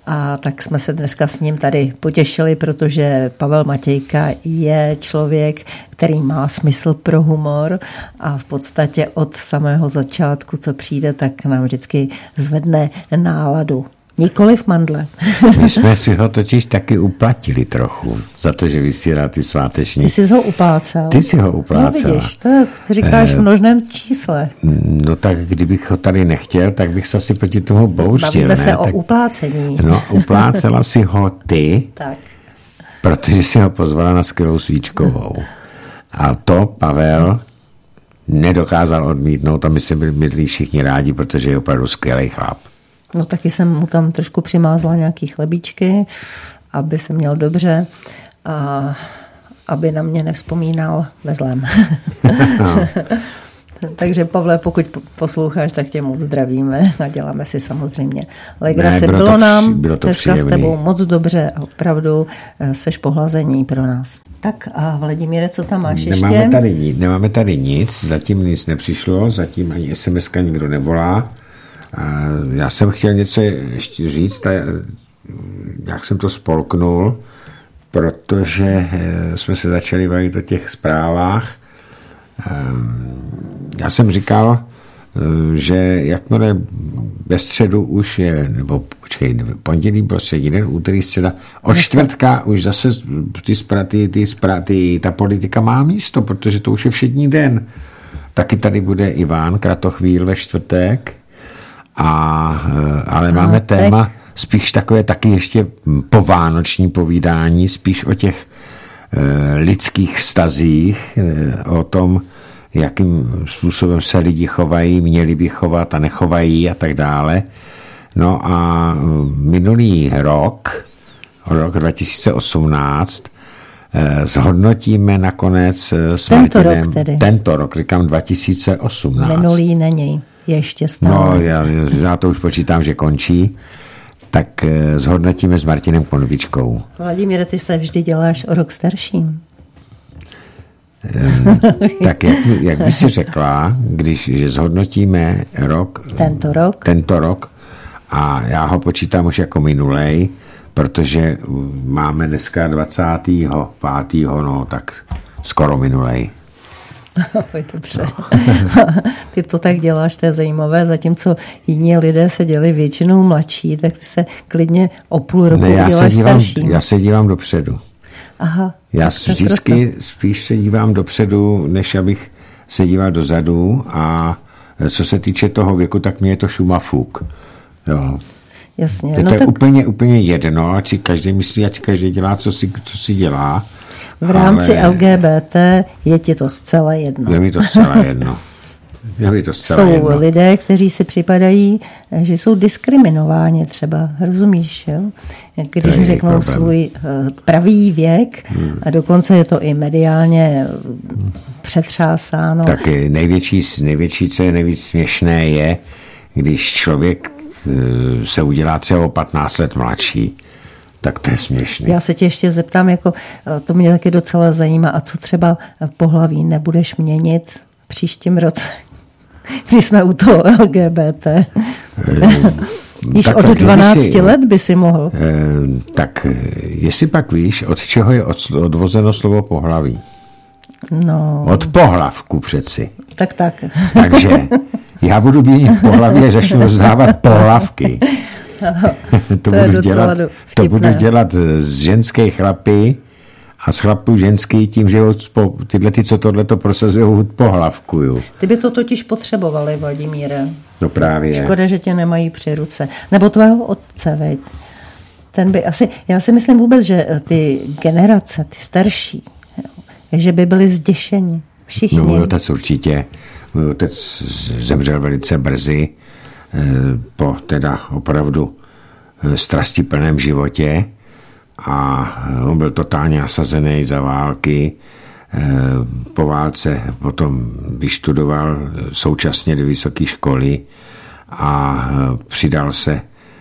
A tak jsme se dneska s ním tady potěšili, protože Pavel Matějka je člověk, který má smysl pro humor a v podstatě od samého začátku, co přijde, tak nám vždycky zvedne náladu. Nikoliv mandle. My jsme si ho totiž taky uplatili trochu za to, že vysírá ty sváteční. Ty jsi ho uplácel. Ty jsi ho uplácela. No vidíš, to říkáš v množném čísle. No tak kdybych ho tady nechtěl, tak bych se asi proti toho bouřtil. Bavíme ne? se tak, o uplácení. No, uplácela si ho ty, tak. Protože si ho pozvala na skvělou svíčkovou. A to Pavel nedokázal odmítnout a my jsme byli všichni rádi, protože je opravdu skvělý chlap. No taky jsem mu tam trošku přimázla nějaký chlebíčky, aby se měl dobře a aby na mě nevzpomínal ve zlém. No. Takže Pavle, pokud posloucháš, tak tě moc zdravíme a děláme si samozřejmě legraci. Ne, bylo, bylo nám bylo to dneska příjemný. S tebou moc dobře a opravdu seš pohlazení pro nás. Tak a Vladimíre, co tam máš nemáme ještě? Tady nic, nemáme tady nic, zatím nic nepřišlo, zatím ani es em eska nikdo nevolá. Já jsem chtěl něco ještě říct, jak jsem to spolknul, protože jsme se začali bavit o těch zprávách. Já jsem říkal, že jakmile ve středu už je, nebo počkej, pondělí byl střední den, úterý, středa, od čtvrtka už zase ty zpraty, ty zpraty, ta politika má místo, protože to už je všední den. Taky tady bude Ivan Kratochvíl ve čtvrtek, a, ale máme Aha, téma tak. Spíš takové taky ještě povánoční povídání, spíš o těch e, lidských vztazích, e, o tom, jakým způsobem se lidi chovají, měli by chovat a nechovají a tak dále. No a minulý rok, rok dva tisíce osmnáct, e, zhodnotíme nakonec s tento Martinem, rok tedy. Tento rok, říkám dva tisíce osmnáct. Minulý není. Ještě stále. No, já, já to už počítám, že končí. Tak eh, zhodnotíme s Martinem Konvičkou. Vladimíre, ty se vždy děláš o rok starším. Ehm, tak jak, jak by si řekla, když že zhodnotíme rok, tento rok, tento rok a já ho počítám už jako minulej, protože máme dneska dvacátého pátého no tak skoro minulej. Dobře. Ty to tak děláš, to je zajímavé, zatímco jiní lidé se děli většinou mladší, tak ty se klidně o půl roku ne, já děláš se dívám, starším. Já se dívám dopředu. Aha. Já vždycky proto. Spíš se dívám dopředu, než abych se díval dozadu a co se týče toho věku, tak mě je to šumafuk. Jo. Jasně. Je no to tak... úplně, úplně jedno, ať si každý myslí, ať každý dělá, co si, co si dělá. V rámci ale... el gé bé té je ti to zcela jedno. Je mi to zcela jedno. Je mi to zcela jsou jedno. lidé, kteří si připadají, že jsou diskriminováni třeba, rozumíš, jo? Když řeknou problém. Svůj pravý věk hmm. a dokonce je to i mediálně přetřásáno. Tak největší, největší, co je nejvíc směšné je, když člověk se udělá třeba o patnáct let mladší, tak to je směšný. Já se tě ještě zeptám, jako, to mě taky docela zajímá, a co třeba pohlaví nebudeš měnit v příštím roce, když jsme u toho el gé bé té? Již od dvanácti si, let by si mohl. Tak jestli pak víš, od čeho je odvozeno slovo pohlaví? No. Od pohlavku přeci. Tak, tak. Takže já budu měnit pohlaví a začnu rozdávat pohlavky. to, to, budu dělat, to budu dělat z ženské chlapy a z chlapů ženský tím, že tyhle ty, co tohleto prosazují, hud pohlavkuju. Ty by to totiž potřebovali, Vladimíre. No právě. Škoda, že tě nemají při ruce. Nebo tvého otce, veď. Ten by asi, já si myslím vůbec, že ty generace, ty starší, že by byli zděšeni. Všichni. No můj otec určitě. Můj otec zemřel velice brzy po teda opravdu strastiplném životě a on byl totálně nasazený za války. Po válce potom vyštudoval současně do vysoké školy a přidal se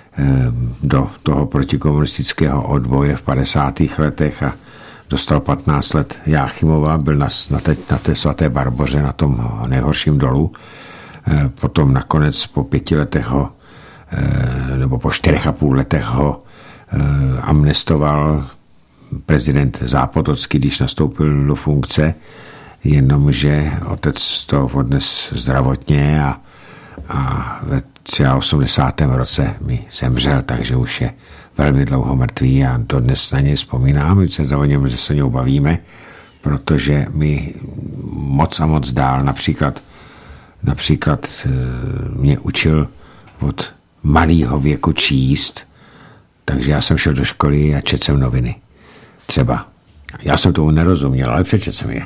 do toho protikomunistického odboje v padesátých letech a dostal patnáct let Jáchymova, byl na, na, té, na té svaté Barboře, na tom nejhorším dolu. Potom nakonec po pěti letech ho, nebo po čtyřech a půl letech ho amnestoval prezident Zápotocký, když nastoupil do funkce, jenomže otec to odnes zdravotně a, a ve osmdesátém roce mi zemřel, takže už je velmi dlouho mrtvý a dodnes na něj vzpomínám, my se o něm, že se o něj bavíme, protože mi moc a moc dál, například, například mě učil od malého věku číst, takže já jsem šel do školy a četl jsem noviny. Třeba. Já jsem tomu nerozuměl, ale přečetl jsem je.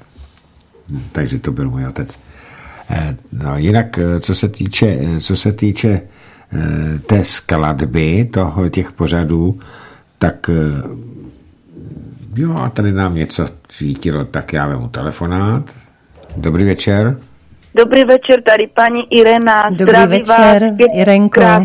Takže to byl můj otec. No, jinak, co se týče, co se týče té skladby toho, těch pořadů, tak jo, a tady nám něco svítilo, tak já vemu telefonát. Dobrý večer. Dobrý večer, tady paní Irena. Dobrý Zdraví večer, vás, Irenko. Krás,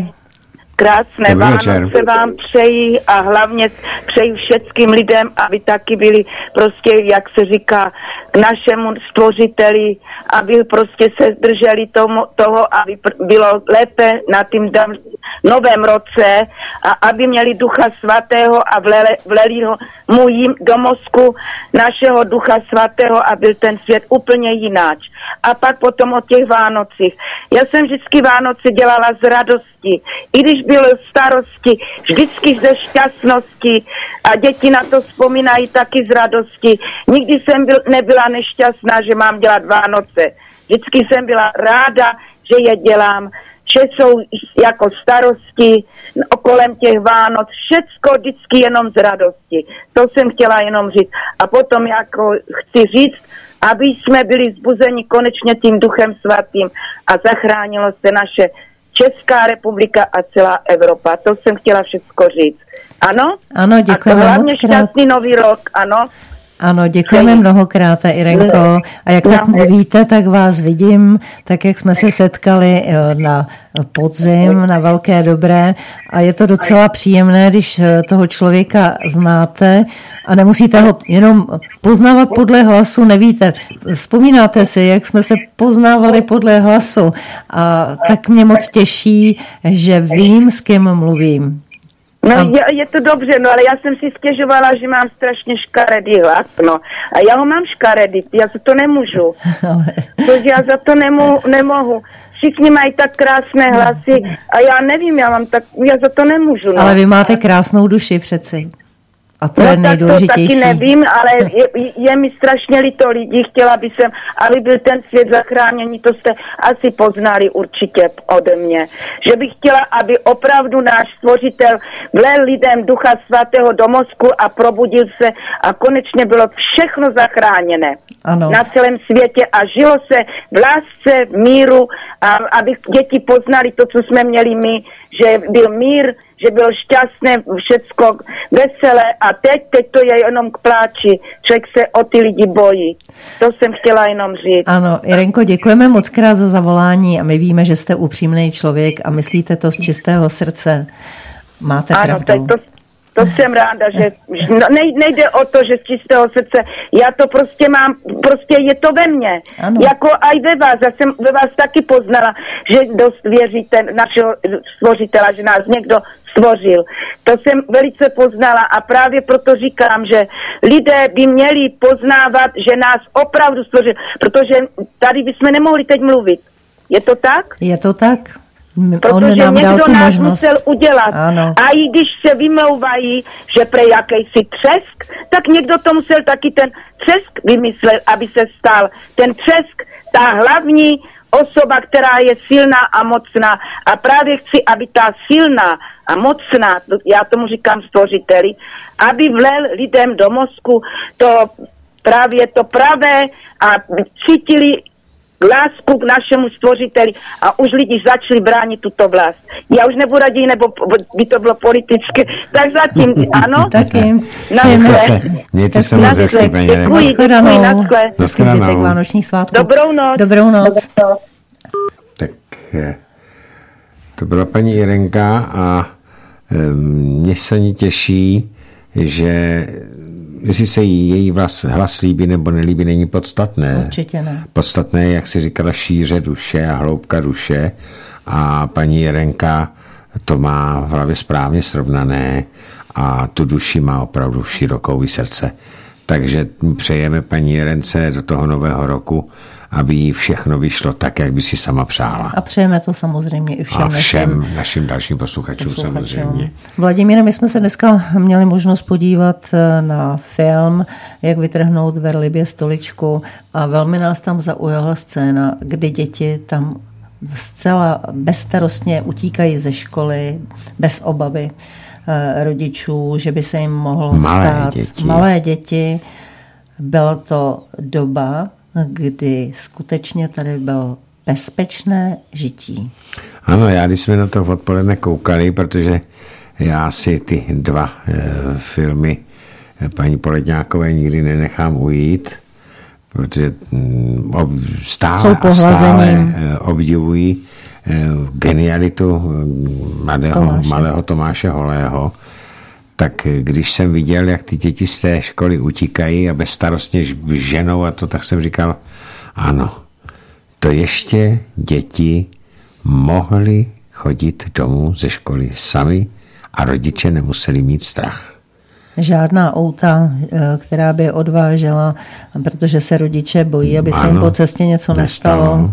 krásné Dobrý Vánoce večer. vám přeji a hlavně přeji všetkým lidem, aby taky byli prostě, jak se říká, k našemu stvořiteli, aby prostě se drželi tomu, toho, aby bylo lépe na tím novém roce a aby měli Ducha Svatého a vleli, vleli ho mu jim do mozku našeho Ducha Svatého a byl ten svět úplně jináč. A pak potom o těch Vánocích. Já jsem vždycky Vánoce dělala z radosti. I když byly starosti, vždycky ze šťastnosti a děti na to vzpomínají taky z radosti. Nikdy jsem byl, nebyla nešťastná, že mám dělat Vánoce. Vždycky jsem byla ráda, že je dělám, že jsou jako starosti kolem těch Vánoc, všecko vždycky jenom z radosti. To jsem chtěla jenom říct. A potom jako chci říct, aby jsme byli zbuzeni konečně tím Duchem Svatým a zachránilo se naše Česká republika a celá Evropa. To jsem chtěla všechno říct. Ano? Ano, děkujeme a to moc krát. Šťastný nový rok, ano? Ano, děkujeme mnohokrát, Irenko. A jak tak víte, tak vás vidím, tak jak jsme se setkali na podzim, na Velké Dobré. A je to docela příjemné, když toho člověka znáte a nemusíte ho jenom poznávat podle hlasu, nevíte. Vzpomínáte si, jak jsme se poznávali podle hlasu. A tak mě moc těší, že vím, s kým mluvím. No je, je to dobře, no ale já jsem si stěžovala, že mám strašně škaredý hlas, no. A já ho mám škaredý, já za to nemůžu. Protože já za to nemu, nemohu. Všichni mají tak krásné hlasy a já nevím, já mám tak, já za to nemůžu, no. Ale vy máte krásnou duši přeci. A to no, je nejdůležitější. To taky nevím, ale je, je mi strašně líto lidí. Chtěla bych sem, aby byl ten svět zachráněný, to jste asi poznali určitě ode mě. Že bych chtěla, aby opravdu náš stvořitel vlel lidem Ducha Svatého do mozku a probudil se a konečně bylo všechno zachráněné. Ano. Na celém světě a žilo se v lásce, v míru a aby děti poznali to, co jsme měli my, že byl mír, že bylo šťastné, všecko veselé a teď, teď to je jenom k pláči. Člověk se o ty lidi bojí. To jsem chtěla jenom říct. Ano, Irenko, děkujeme moc krát za zavolání a my víme, že jste upřímný člověk a myslíte to z čistého srdce. Máte ano, pravdu. To, to jsem ráda, že no, nejde o to, že z čistého srdce. Já to prostě mám, prostě je to ve mně. Ano. Jako aj ve vás. Já jsem ve vás taky poznala, že dost věříte našeho stvořitela, že nás někdo stvořil. To jsem velice poznala a právě proto říkám, že lidé by měli poznávat, že nás opravdu stvořil, protože tady bychom nemohli teď mluvit. Je to tak? Je to tak. Protože On nám někdo dal tu nás možnost. musel udělat. Ano. A i když se vymlouvají, že pre jakýsi třesk, tak někdo to musel taky ten třesk vymyslet, aby se stal. Ten třesk, ta hlavní osoba, která je silná a mocná. A právě chci, aby ta silná a mocná, já tomu říkám stvořiteli, aby vlel lidem do mozku to právě to pravé a cítili lásku k našemu stvořiteli a už lidi začali bránit tuto vlast. Já už nebudu raději, nebo by to bylo politické. Tak zatím, ano? Taky. Mějte se, mějte se moc hezky, paní Irenko. Děkuji, děkuji, naschle. Zbytek vánočních svátků. Dobrou noc. Dobrou noc. Tak to byla paní Irenka a mě se ní těší, že jestli se jí její hlas, hlas líbí nebo nelíbí, není podstatné. Určitě ne. Podstatné, jak si říkala, šíře duše a hloubka duše. A paní Jirenka to má v hlavě správně srovnané a tu duši má opravdu širokou i srdce. Takže přejeme paní Jerence do toho nového roku, aby jí všechno vyšlo tak, jak by si sama přála. A přejeme to samozřejmě i všem, a všem našim, našim dalším posluchačům, posluchačům samozřejmě. Vladimíre, my jsme se dneska měli možnost podívat na film, jak vytrhnout velrybě stoličku a velmi nás tam zaujala scéna, kdy děti tam zcela bezstarostně utíkají ze školy, bez obavy rodičů, že by se jim mohlo malé stát. Děti. Malé děti. Byla to doba, kdy skutečně tady bylo bezpečné žití. Ano, já když jsme na to odpoledne koukali, protože já si ty dva e, filmy paní Poledňákové nikdy nenechám ujít, protože m, ob, stále a stále e, obdivují e, genialitu mladého, Tomáše. malého Tomáše Holého. Tak když jsem viděl, jak ty děti z té školy utíkají a bezstarostně ženou a to, tak jsem říkal, ano, to ještě děti mohly chodit domů ze školy sami a rodiče nemuseli mít strach. Žádná outa, která by odvážela, protože se rodiče bojí, aby ano, se jim po cestě něco nestalo. nestalo.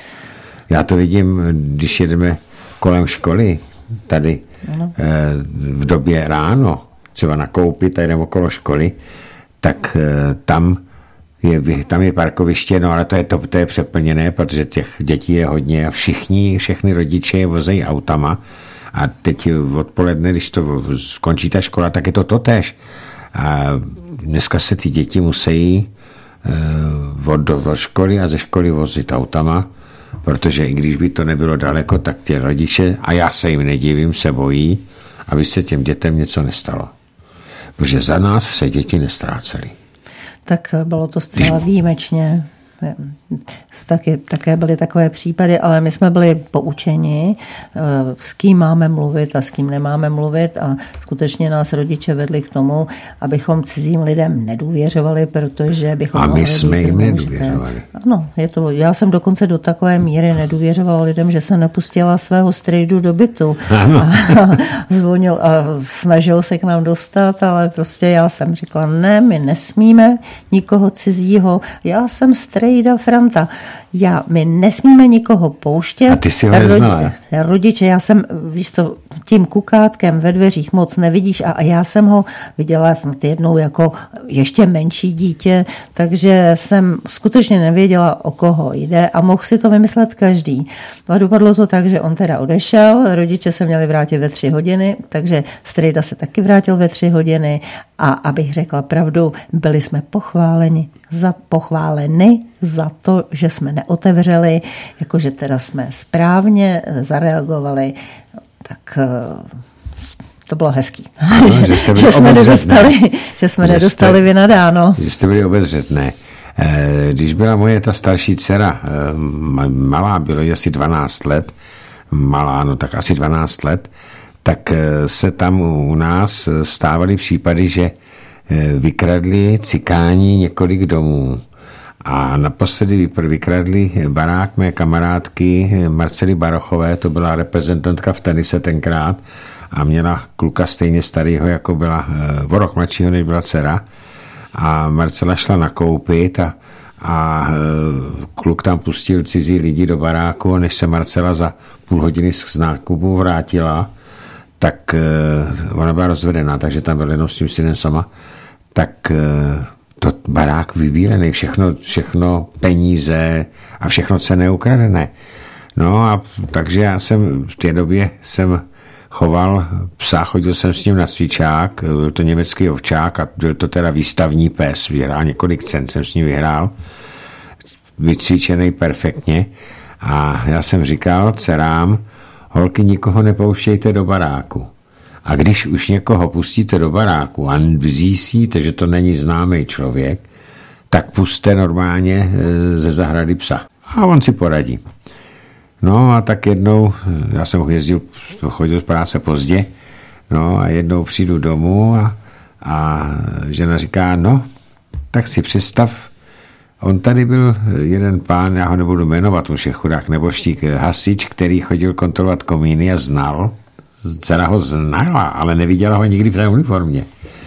Já to vidím, když jedeme kolem školy, tady ano. v době ráno, třeba nakoupit, tady nebo okolo školy, tak tam je, tam je parkoviště, no ale to je, to, to je přeplněné, protože těch dětí je hodně a všichni, všechny rodiče je vozejí autama a teď odpoledne, když to skončí ta škola, tak je to totéž. A dneska se ty děti musí od, do školy a ze školy vozit autama, protože i když by to nebylo daleko, tak ti rodiče, a já se jim nedivím, se bojí, aby se těm dětem něco nestalo. Protože za nás se děti nestrácely. Tak bylo to zcela výjimečně. Taky, také byly takové případy, ale my jsme byli poučeni, s kým máme mluvit a s kým nemáme mluvit a skutečně nás rodiče vedli k tomu, abychom cizím lidem nedůvěřovali, protože bychom a my jsme jim nedůvěřovali. Ano, je to, já jsem dokonce do takové míry nedůvěřovala lidem, že jsem nepustila svého strejdu do bytu. Ano. A zvonil a snažil se k nám dostat, ale prostě já jsem řekla, ne, my nesmíme nikoho cizího, já jsem strejda Franta. Já, my nesmíme nikoho pouštět. A ty si ho neznala. Rodiče, já jsem, víš co, tím kukátkem ve dveřích moc nevidíš a, a já jsem ho viděla snad jednou jako ještě menší dítě, takže jsem skutečně nevěděla, o koho jde a mohl si to vymyslet každý. A dopadlo to tak, že on teda odešel, rodiče se měli vrátit ve tři hodiny, takže strejda se taky vrátil ve tři hodiny a abych řekla pravdu, byli jsme pochváleni za, pochváleni za to, že jsme neotevřeli, jakože teda jsme správně zareagovali, tak to bylo hezký. No, že, že, že jsme nedostali, že jsme že nedostali jste, vynadáno. Že jste byli obezřetné. Když byla moje ta starší dcera, malá, bylo jí asi dvanáct let, malá, no tak asi dvanáct let, tak se tam u nás stávaly případy, že vykradli cikáni několik domů. A naposledy vykradli barák mé kamarádky Marcely Barochové, to byla reprezentantka v tenise tenkrát a měla kluka stejně starého, jako byla o rok mladšího, než byla dcera. A Marcela šla nakoupit a, a kluk tam pustil cizí lidi do baráku a než se Marcela za půl hodiny z nákupu vrátila, tak ona byla rozvedená, takže tam byla jenom s tím synem sama, tak to barák vybílený, všechno, všechno peníze a všechno cenné ukradené. No a takže já jsem v té době jsem choval psa, chodil jsem s ním na cvičák, byl to německý ovčák a byl to teda výstavní pes, vyhrál několik cen, jsem s ním vyhrál, vycvičený perfektně a já jsem říkal dcerám, holky, nikoho nepouštějte do baráku. A když už někoho pustíte do baráku a zjistíte, že to není známý člověk, tak pusťte normálně ze zahrady psa. A on si poradí. No a tak jednou, já jsem jezdil, chodil z práce pozdě, no a jednou přijdu domů a, a žena říká, no, tak si představ, on tady byl jeden pán, já ho nebudu jmenovat, už je chudák neboštík, hasič, který chodil kontrolovat komíny a znal dcera ho znala, ale neviděla ho nikdy v té uniformě.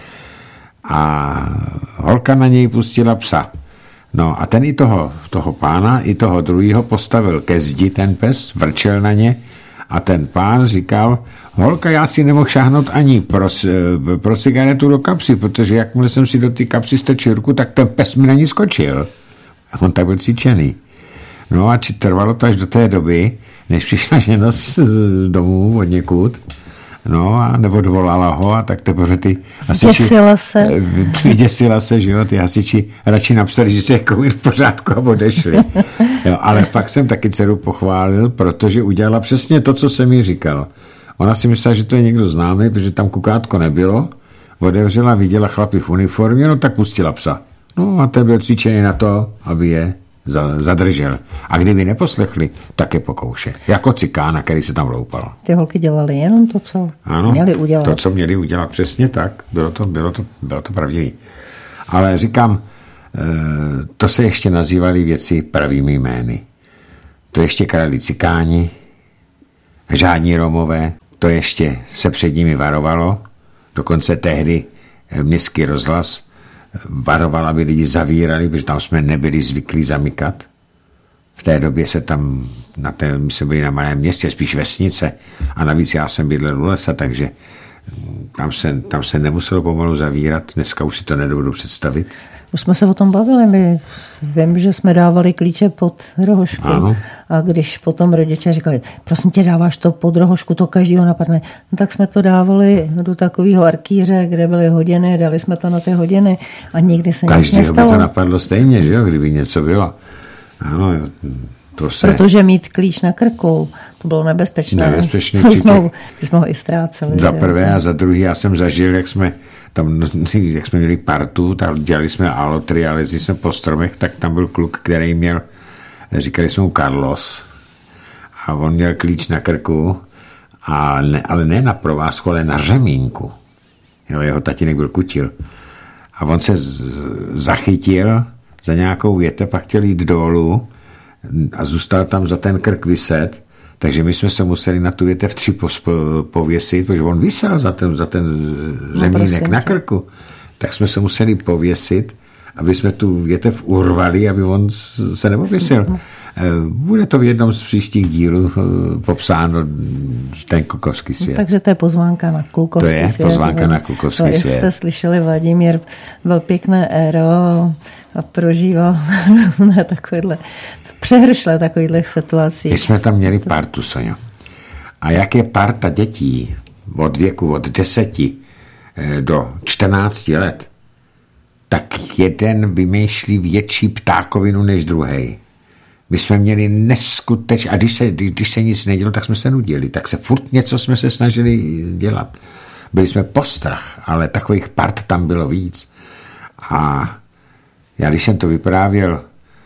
A holka na něj pustila psa. No a ten i toho, toho pána, i toho druhého postavil ke zdi ten pes, vrčel na ně a ten pán říkal, holka, já si nemohl šáhnout ani pro, pro cigaretu do kapsy, protože jakmile jsem si do té kapsy strčil ruku, tak ten pes mi na ní skočil. A on tak byl cvičený. No a či trvalo to až do té doby, než přišla žena z domů od někud, no a neodvolala ho a tak teprve ty Zděsila se. Vyděsila se, že jo, ty hasiči radši napsali, že se jako v pořádku a odešli. Jo, ale pak jsem taky dceru pochválil, protože udělala přesně to, co jsem jí říkal. Ona si myslela, že to je někdo známý, protože tam kukátko nebylo, otevřela, viděla chlapy v uniformě, no tak pustila psa. No a ten byl cvičený na to, aby je zadržel. A kdyby neposlechli, tak je pokouše. Jako cikána, který se tam vloupal. Ty holky dělali jenom to, co ano, měli udělat. To, co měli udělat, přesně tak. Bylo to, bylo to, bylo to pravdivý. Ale říkám, to se ještě nazývaly věci pravými jmény. To ještě kradli cikáni, žádní Romové, to ještě se před nimi varovalo. Dokonce tehdy městský rozhlas varoval, aby lidi zavírali, protože tam jsme nebyli zvyklí zamykat. V té době se tam, na té, my jsme byli na malém městě, spíš vesnice, a navíc já jsem bydlel u lesa, takže tam se, tam se nemuselo pomalu zavírat. Dneska už si to nedovedu představit. Už jsme se o tom bavili, my vím, že jsme dávali klíče pod rohošku. Ano. A když potom rodiče říkali, prosím tě, dáváš to pod rohošku, to každýho napadne. No tak jsme to dávali do takového arkýře, kde byly hodiny, dali jsme to na ty hodiny a nikdy se nic nestalo. Každýho by to napadlo stejně, že jo, kdyby něco bylo. Ano, to se... Protože mít klíč na krku, to bylo nebezpečné. Nebezpečný jsme, jsme ho i ztráceli. Za prvé a za druhý já jsem zažil, jak jsme tam, jak jsme měli partu, tak dělali jsme alotry a lezli jsme po stromech, tak tam byl kluk, který měl, říkali jsme mu Carlos, a on měl klíč na krku, a ne, ale ne na provázku, ale na řemínku. Jo, jeho tatínek byl kutil. A on se z, zachytil za nějakou větev a chtěl jít dolů a zůstal tam za ten krk viset, takže my jsme se museli na tu větev tři pověsit, protože on visel za ten, za ten řemínek no, na krku. Tak jsme se museli pověsit, aby jsme tu větev urvali, aby on se nepověsil. Bude to v jednom z příštích dílů popsáno, ten klukovský svět. Takže to je pozvánka na klukovský svět. To je pozvánka na klukovský to, svět. Jak jste slyšeli, Vladimír byl pěkné éro a prožíval ne, takovýhle přehršle takovýchhle situací. My jsme tam měli partu, Soňo. A jak je parta dětí od věku od deseti do čtrnácti let, tak jeden vymýšlí větší ptákovinu než druhej. My jsme měli neskuteč, a když se, když se nic nedělo, tak jsme se nudili, tak se furt něco jsme se snažili dělat. Byli jsme postrach, ale takových part tam bylo víc. A já, když jsem to vyprávěl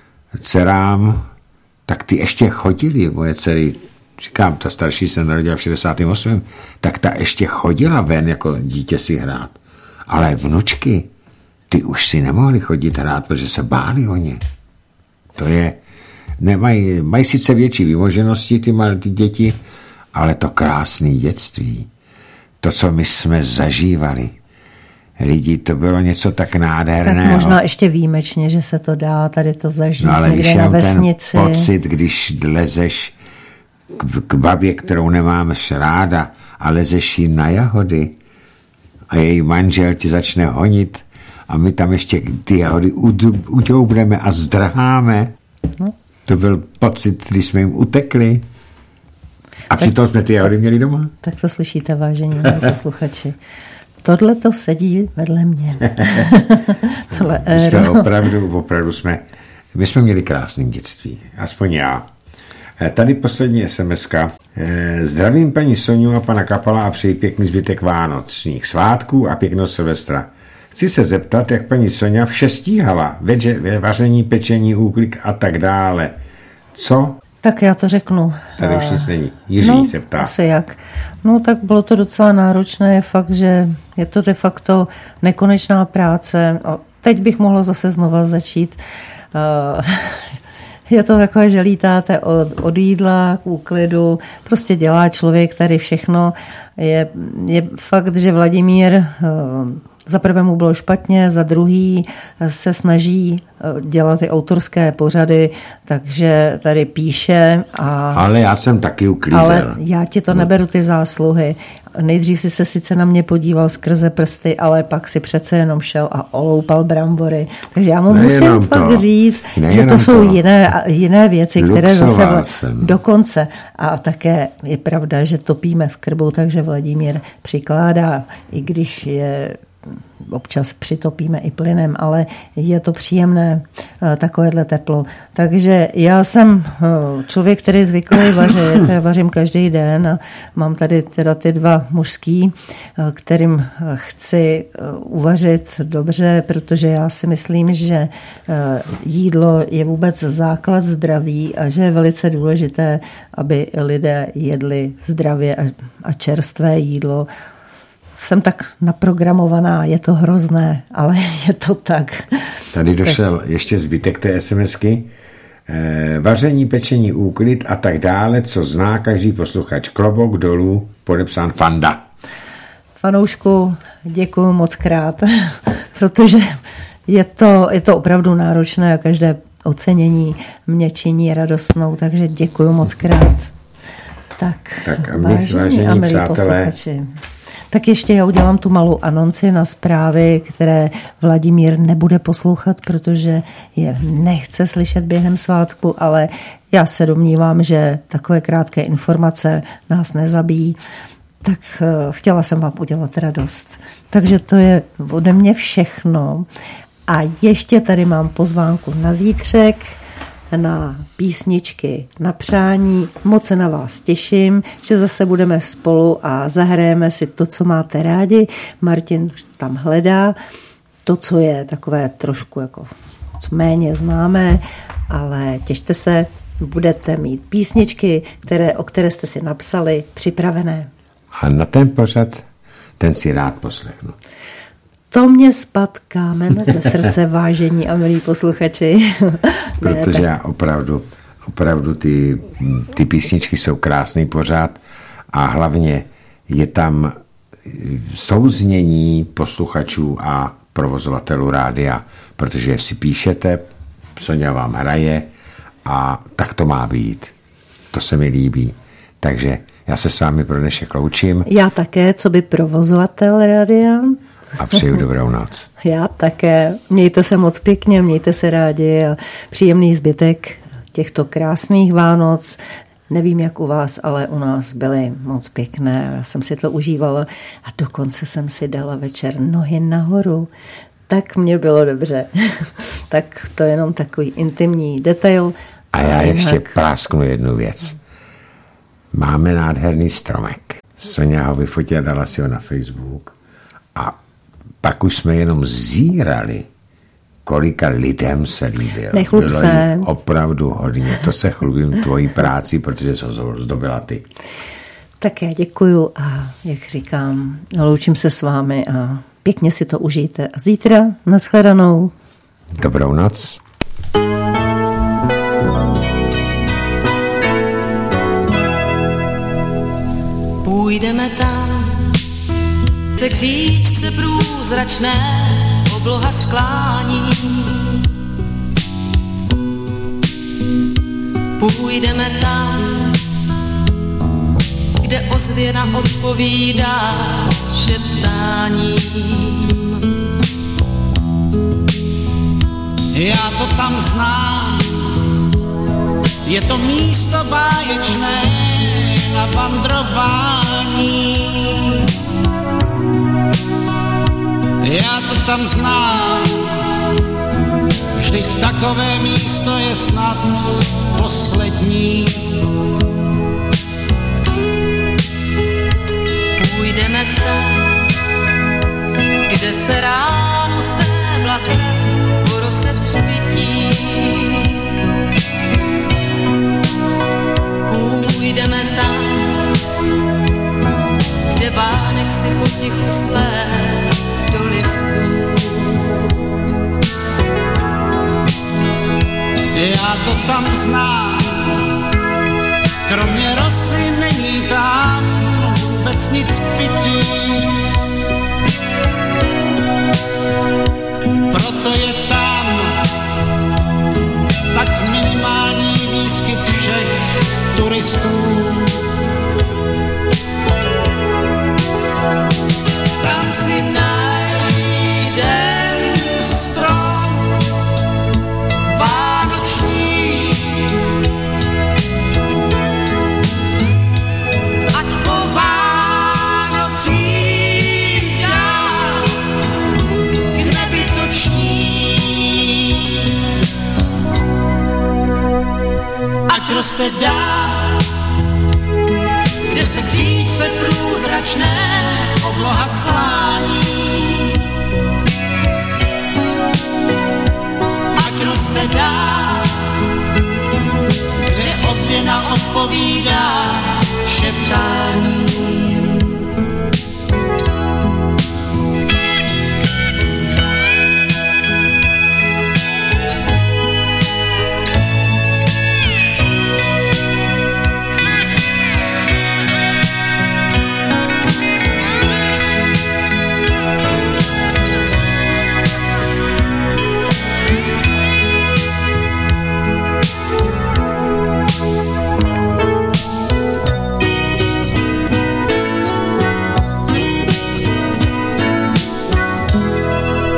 dcerám, tak ty ještě chodili, moje dcery, říkám, ta starší se narodila v šedesátém osmém tak ta ještě chodila ven jako dítě si hrát. Ale vnučky, ty už si nemohli chodit hrát, protože se báli o ně. To je, nemají, mají sice větší vymoženosti ty malé ty děti, ale to krásné dětství, to, co my jsme zažívali, lidi, to bylo něco tak nádherného. Tak možná ještě výjimečně, že se to dá tady to zažít, no, ale někde na vesnici. Ten pocit, když lezeš k, k babě, kterou nemáš ráda, a lezeš jí na jahody a její manžel ti začne honit a my tam ještě ty jahody uďoubneme a zdrháme. No. To byl pocit, když jsme jim utekli. A přitom jsme ty jahody měli doma. Tak to slyšíte, vážení posluchači. Tohle to sedí vedle mě. Tohle my jsme opravdu, opravdu jsme, my jsme měli krásný dětství, aspoň já. Tady poslední SMSka. Zdravím paní Soňu a pana Kapala a přeji pěkný zbytek vánočních svátků a pěkného Silvestra. Chci se zeptat, jak paní Soňa vše stíhala, veže, vaření, pečení, úklik a tak dále. Co? Tak já to řeknu. Tady už nic není. Jiří no, se ptá. Asi jak. No tak bylo to docela náročné, je fakt, že je to de facto nekonečná práce. A teď bych mohla zase znova začít. Uh, je to takové, že lítáte od, od jídla k úklidu, prostě dělá člověk tady všechno. Je, je fakt, že Vladimír za prvé mu bylo špatně, za druhý se snaží dělat ty autorské pořady, takže tady píše. A, ale já jsem taky uklízel. Ale já ti to neberu ty zásluhy. Nejdřív si se sice na mě podíval skrze prsty, ale pak si přece jenom šel a oloupal brambory. Takže já mu Nejenom musím to. fakt říct, Nejenom že to jsou to. jiné, jiné věci, které zase vla... jsem. dokonce. A také je pravda, že topíme v krbu, takže Vladimír přikládá, i když je občas přitopíme i plynem, ale je to příjemné takovéhle teplo. Takže já jsem člověk, který je zvyklý vařit, já vařím každý den a mám tady teda ty dva mužský, kterým chci uvařit dobře, protože já si myslím, že jídlo je vůbec základ zdraví a že je velice důležité, aby lidé jedli zdravě a čerstvé jídlo. Jsem tak naprogramovaná, je to hrozné, ale je to tak. Tady došel tak. ještě zbytek té SMSky. E, vaření, pečení, úklid a tak dále, co zná každý posluchač. Klobouk dolů, podepsán Fanda. Fanoušku, děkuju moc krát, protože je to, je to opravdu náročné a každé ocenění mě činí radostnou, takže děkuju moc krát. Tak, tak a my, vážení, vážení a milí přátelé, posluchači. Tak ještě já udělám tu malou anonci na zprávy, které Vladimír nebude poslouchat, protože je nechce slyšet během svátku, ale já se domnívám, že takové krátké informace nás nezabijí. Tak chtěla jsem vám udělat radost. Takže to je ode mě všechno. A ještě tady mám pozvánku na zítřek, na písničky na přání. Moc se na vás těším, že zase budeme spolu a zahrajeme si to, co máte rádi. Martin tam hledá to, co je takové trošku jako méně známé, ale těšte se, budete mít písničky, které, o které jste si napsali, připravené. A na ten pořad, ten si rád poslechnu. To mě spad kámen ze srdce, vážení a milí posluchači. Protože já opravdu, opravdu ty, ty písničky jsou krásný pořád a hlavně je tam souznění posluchačů a provozovatelů rádia, protože si píšete, Soňa vám hraje a tak to má být. To se mi líbí. Takže já se s vámi pro dnešek loučím. Já také, co by provozovatel rádia. A přeju dobrou noc. Já také. Mějte se moc pěkně, mějte se rádi a příjemný zbytek těchto krásných Vánoc. Nevím, jak u vás, ale u nás byly moc pěkné. Já jsem si to užívala a dokonce jsem si dala večer nohy nahoru. Tak mě bylo dobře. Tak to je jenom takový intimní detail. A já ještě prásknu jednu věc. Máme nádherný stromek. Soňa ho vyfotila, dala si ho na Facebook a pak už jsme jenom zírali, kolika lidem se líbil. Nechlup se. Opravdu hodně. To se chlubím tvojí práci, protože jsi ho zdobila ty. Tak já děkuju a jak říkám, loučím se s vámi a pěkně si to užijte. A zítra nashledanou. Dobrou noc. Půjdeme tam, se k říčce průzračné, obloha sklání. Půjdeme tam, kde ozvěna odpovídá šeptáním. Já to tam znám, je to místo báječné na vandrování. Já to tam znám, vždyť takové místo je snad poslední. Půjdeme tam, kde se ráno stébla krev po rose třpytí. Půjdeme tam, kde vánek si potichu slét do listů. Já to tam tam znám. Kromě rosy není tam vůbec nic k pití. Proto je tam tak minimální výskyt všech turistů. Tam si najdem strom vánoční, ať po Vánocích dál k nebi toční. Ať roste dál, kde se křížce průzračné obloha sklání.